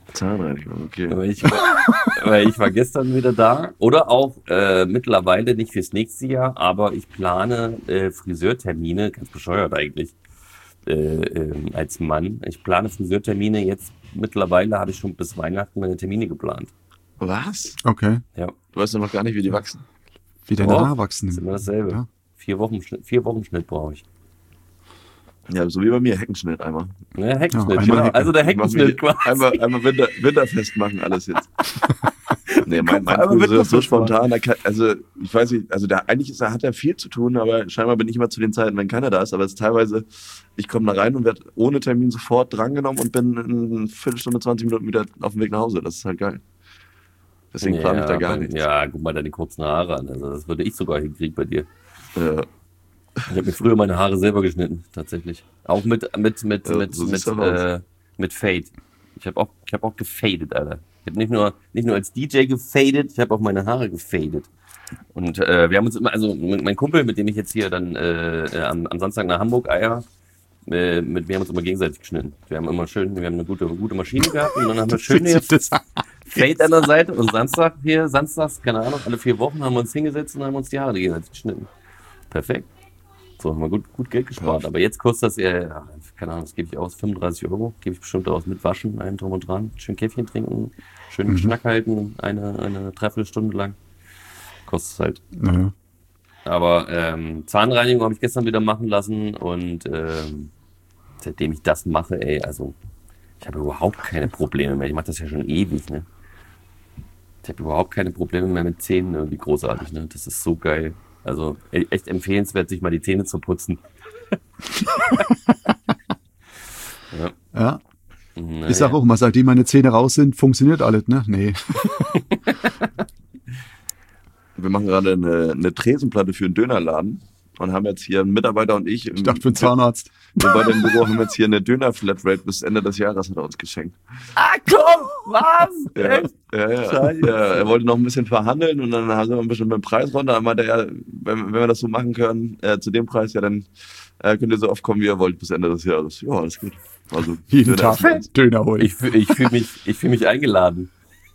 Zahnreinigung, okay. Weil ich war gestern wieder da. Oder auch mittlerweile nicht fürs nächste Jahr, aber ich plane Friseurtermine, ganz bescheuert eigentlich, als Mann. Ich plane Friseurtermine jetzt. Mittlerweile habe ich schon bis Weihnachten meine Termine geplant. Was? Okay. Ja. Du weißt ja noch gar nicht, wie die wachsen. Wie deine Oh, Haare wachsen. ist immer dasselbe. Ja. 4 Wochen Schnitt brauche ich. Ja, so wie bei mir, Heckenschnitt einmal. Ne, Heckenschnitt, Ja, einmal genau. Hecke. Also der Ich mach Heckenschnitt mich- quasi. Einmal Winterfest machen, alles jetzt. Nee, mein Einmal Friseur ist so Winterfest machen. spontan. Also, ich weiß nicht, also hat er viel zu tun, aber scheinbar bin ich immer zu den Zeiten, wenn keiner da ist. Aber es ist teilweise, ich komme da rein und werde ohne Termin sofort drangenommen und bin in eine Viertelstunde, 20 Minuten wieder auf dem Weg nach Hause. Das ist halt geil. Deswegen plane ich da gar nichts. Ja, guck mal deine kurzen Haare an. Also das würde ich sogar hinkriegen bei dir. Ja. Ich habe mir früher meine Haare selber geschnitten, tatsächlich. Auch mit so siehst du aus. Fade. Ich habe auch gefadet, Alter. Ich habe nicht nur als DJ gefadet, ich habe auch meine Haare gefadet. Und wir haben uns immer, also mein Kumpel, mit dem ich jetzt hier dann am Samstag nach Hamburg eier, wir haben uns immer gegenseitig geschnitten. Wir haben eine gute Maschine gehabt und dann haben wir schön hier Fade an der Seite und samstags, keine Ahnung, alle 4 Wochen haben wir uns hingesetzt und haben uns die Haare gegenseitig geschnitten. Perfekt. So haben wir gut Geld gespart. Aber jetzt kostet das ja, keine Ahnung, das gebe ich aus, 35 €. Gebe ich bestimmt aus mit Waschen, allem drum und dran. Schön Käffchen trinken, schön Schnack halten, eine Dreiviertelstunde lang. Kostet es halt. Naja. Aber Zahnreinigung habe ich gestern wieder machen lassen und seitdem ich das mache, also ich habe überhaupt keine Probleme mehr. Ich mache das ja schon ewig, ne? Ich habe überhaupt keine Probleme mehr mit Zähnen, irgendwie großartig, ne? Das ist so geil. Also echt empfehlenswert, sich mal die Zähne zu putzen. Ja. Naja. Ich sag auch mal, seitdem meine Zähne raus sind, funktioniert alles, ne? Nee. Wir machen gerade eine Tresenplatte für einen Dönerladen und haben jetzt hier einen Mitarbeiter und ich. Ich dachte für einen Zahnarzt. Wir beide im Büro haben jetzt hier eine Döner-Flatrate bis Ende des Jahres, hat er uns geschenkt. Ah, komm! Was? Ja, Echt? ja. Scheiße. Ja, er wollte noch ein bisschen verhandeln und dann haben wir ein bisschen mit dem Preis runter. Dann meinte er, wenn wir das so machen können, zu dem Preis, ja, dann könnt ihr so oft kommen, wie ihr wollt, bis Ende des Jahres. Ja, alles gut. Also, Jeden Döner Tag essen Döner holen. Ich fühl mich eingeladen.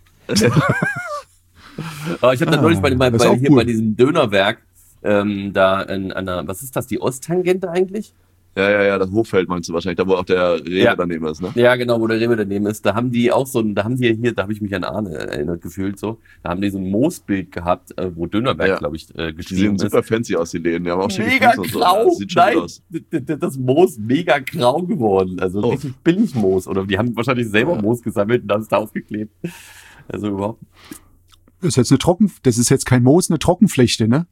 Aber ich habe dann neulich das ist auch cool. bei diesem Dönerwerk da an einer, was ist das, die Osttangente eigentlich? Ja, das Hochfeld meinst du wahrscheinlich, da wo auch der Rewe Ja. daneben ist, ne? Ja, genau, wo der Rewe daneben ist. Da haben die da habe ich mich an Arne erinnert gefühlt so. Da haben die so ein Moosbild gehabt, wo Dönerwerk, Ja. glaube ich, Die geschrieben sehen ist. super fancy aus, die Läden. Die haben auch schicke Mega Füße und so. grau, Das sieht schon nein, gut aus. das Moos mega grau geworden. Also Oh. richtig billig Moos. Oder die haben wahrscheinlich selber Moos gesammelt und haben es da aufgeklebt. Also überhaupt. Das ist jetzt kein Moos, eine Trockenflechte, ne?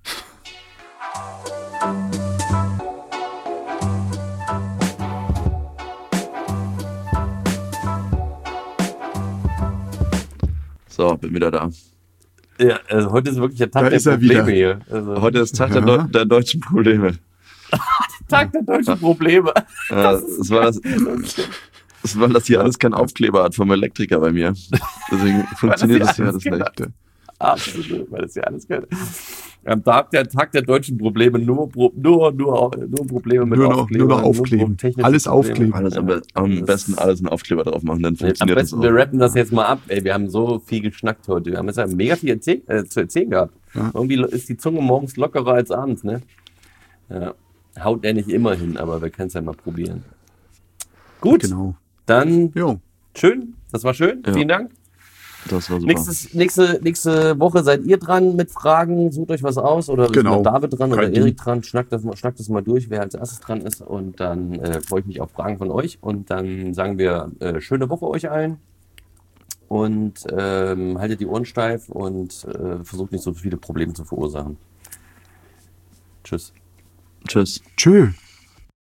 So, bin wieder da. Ja, also heute ist wirklich der Tag Da der ist er Probleme wieder. hier. Also, Heute ist Tag Ja. der deutschen Probleme. Tag der deutschen Probleme. Es war das hier alles kein Aufkleber hat vom Elektriker bei mir. Deswegen funktioniert das hier hier alles alles nicht. Absolut, weil das ja alles keine. Am Tag der deutschen Probleme nur Probleme mit Nur noch Aufklebern, aufkleben. technische Alles Probleme. aufkleben. Alles am besten alles einen Aufkleber drauf machen, dann Am funktioniert das besten, auch. wir rappen das jetzt mal ab. Ey, wir haben so viel geschnackt heute. Wir haben jetzt ja mega viel zu erzählen gehabt. Ja. Irgendwie ist die Zunge morgens lockerer als abends, ne? Ja. Haut er nicht immer hin, aber wir können es ja mal probieren. Gut, Genau. dann Jo. schön. Das war schön. Ja. Vielen Dank. Das war super. Nächste Woche seid ihr dran mit Fragen. Sucht euch was aus oder ist Genau. mal David dran oder Kein Ding. Erik dran. Schnackt das mal durch, wer als erstes dran ist. Und dann freue ich mich auf Fragen von euch. Und dann sagen wir schöne Woche euch allen. Und haltet die Ohren steif und versucht nicht so viele Probleme zu verursachen. Tschüss. Tschüss. Tschö.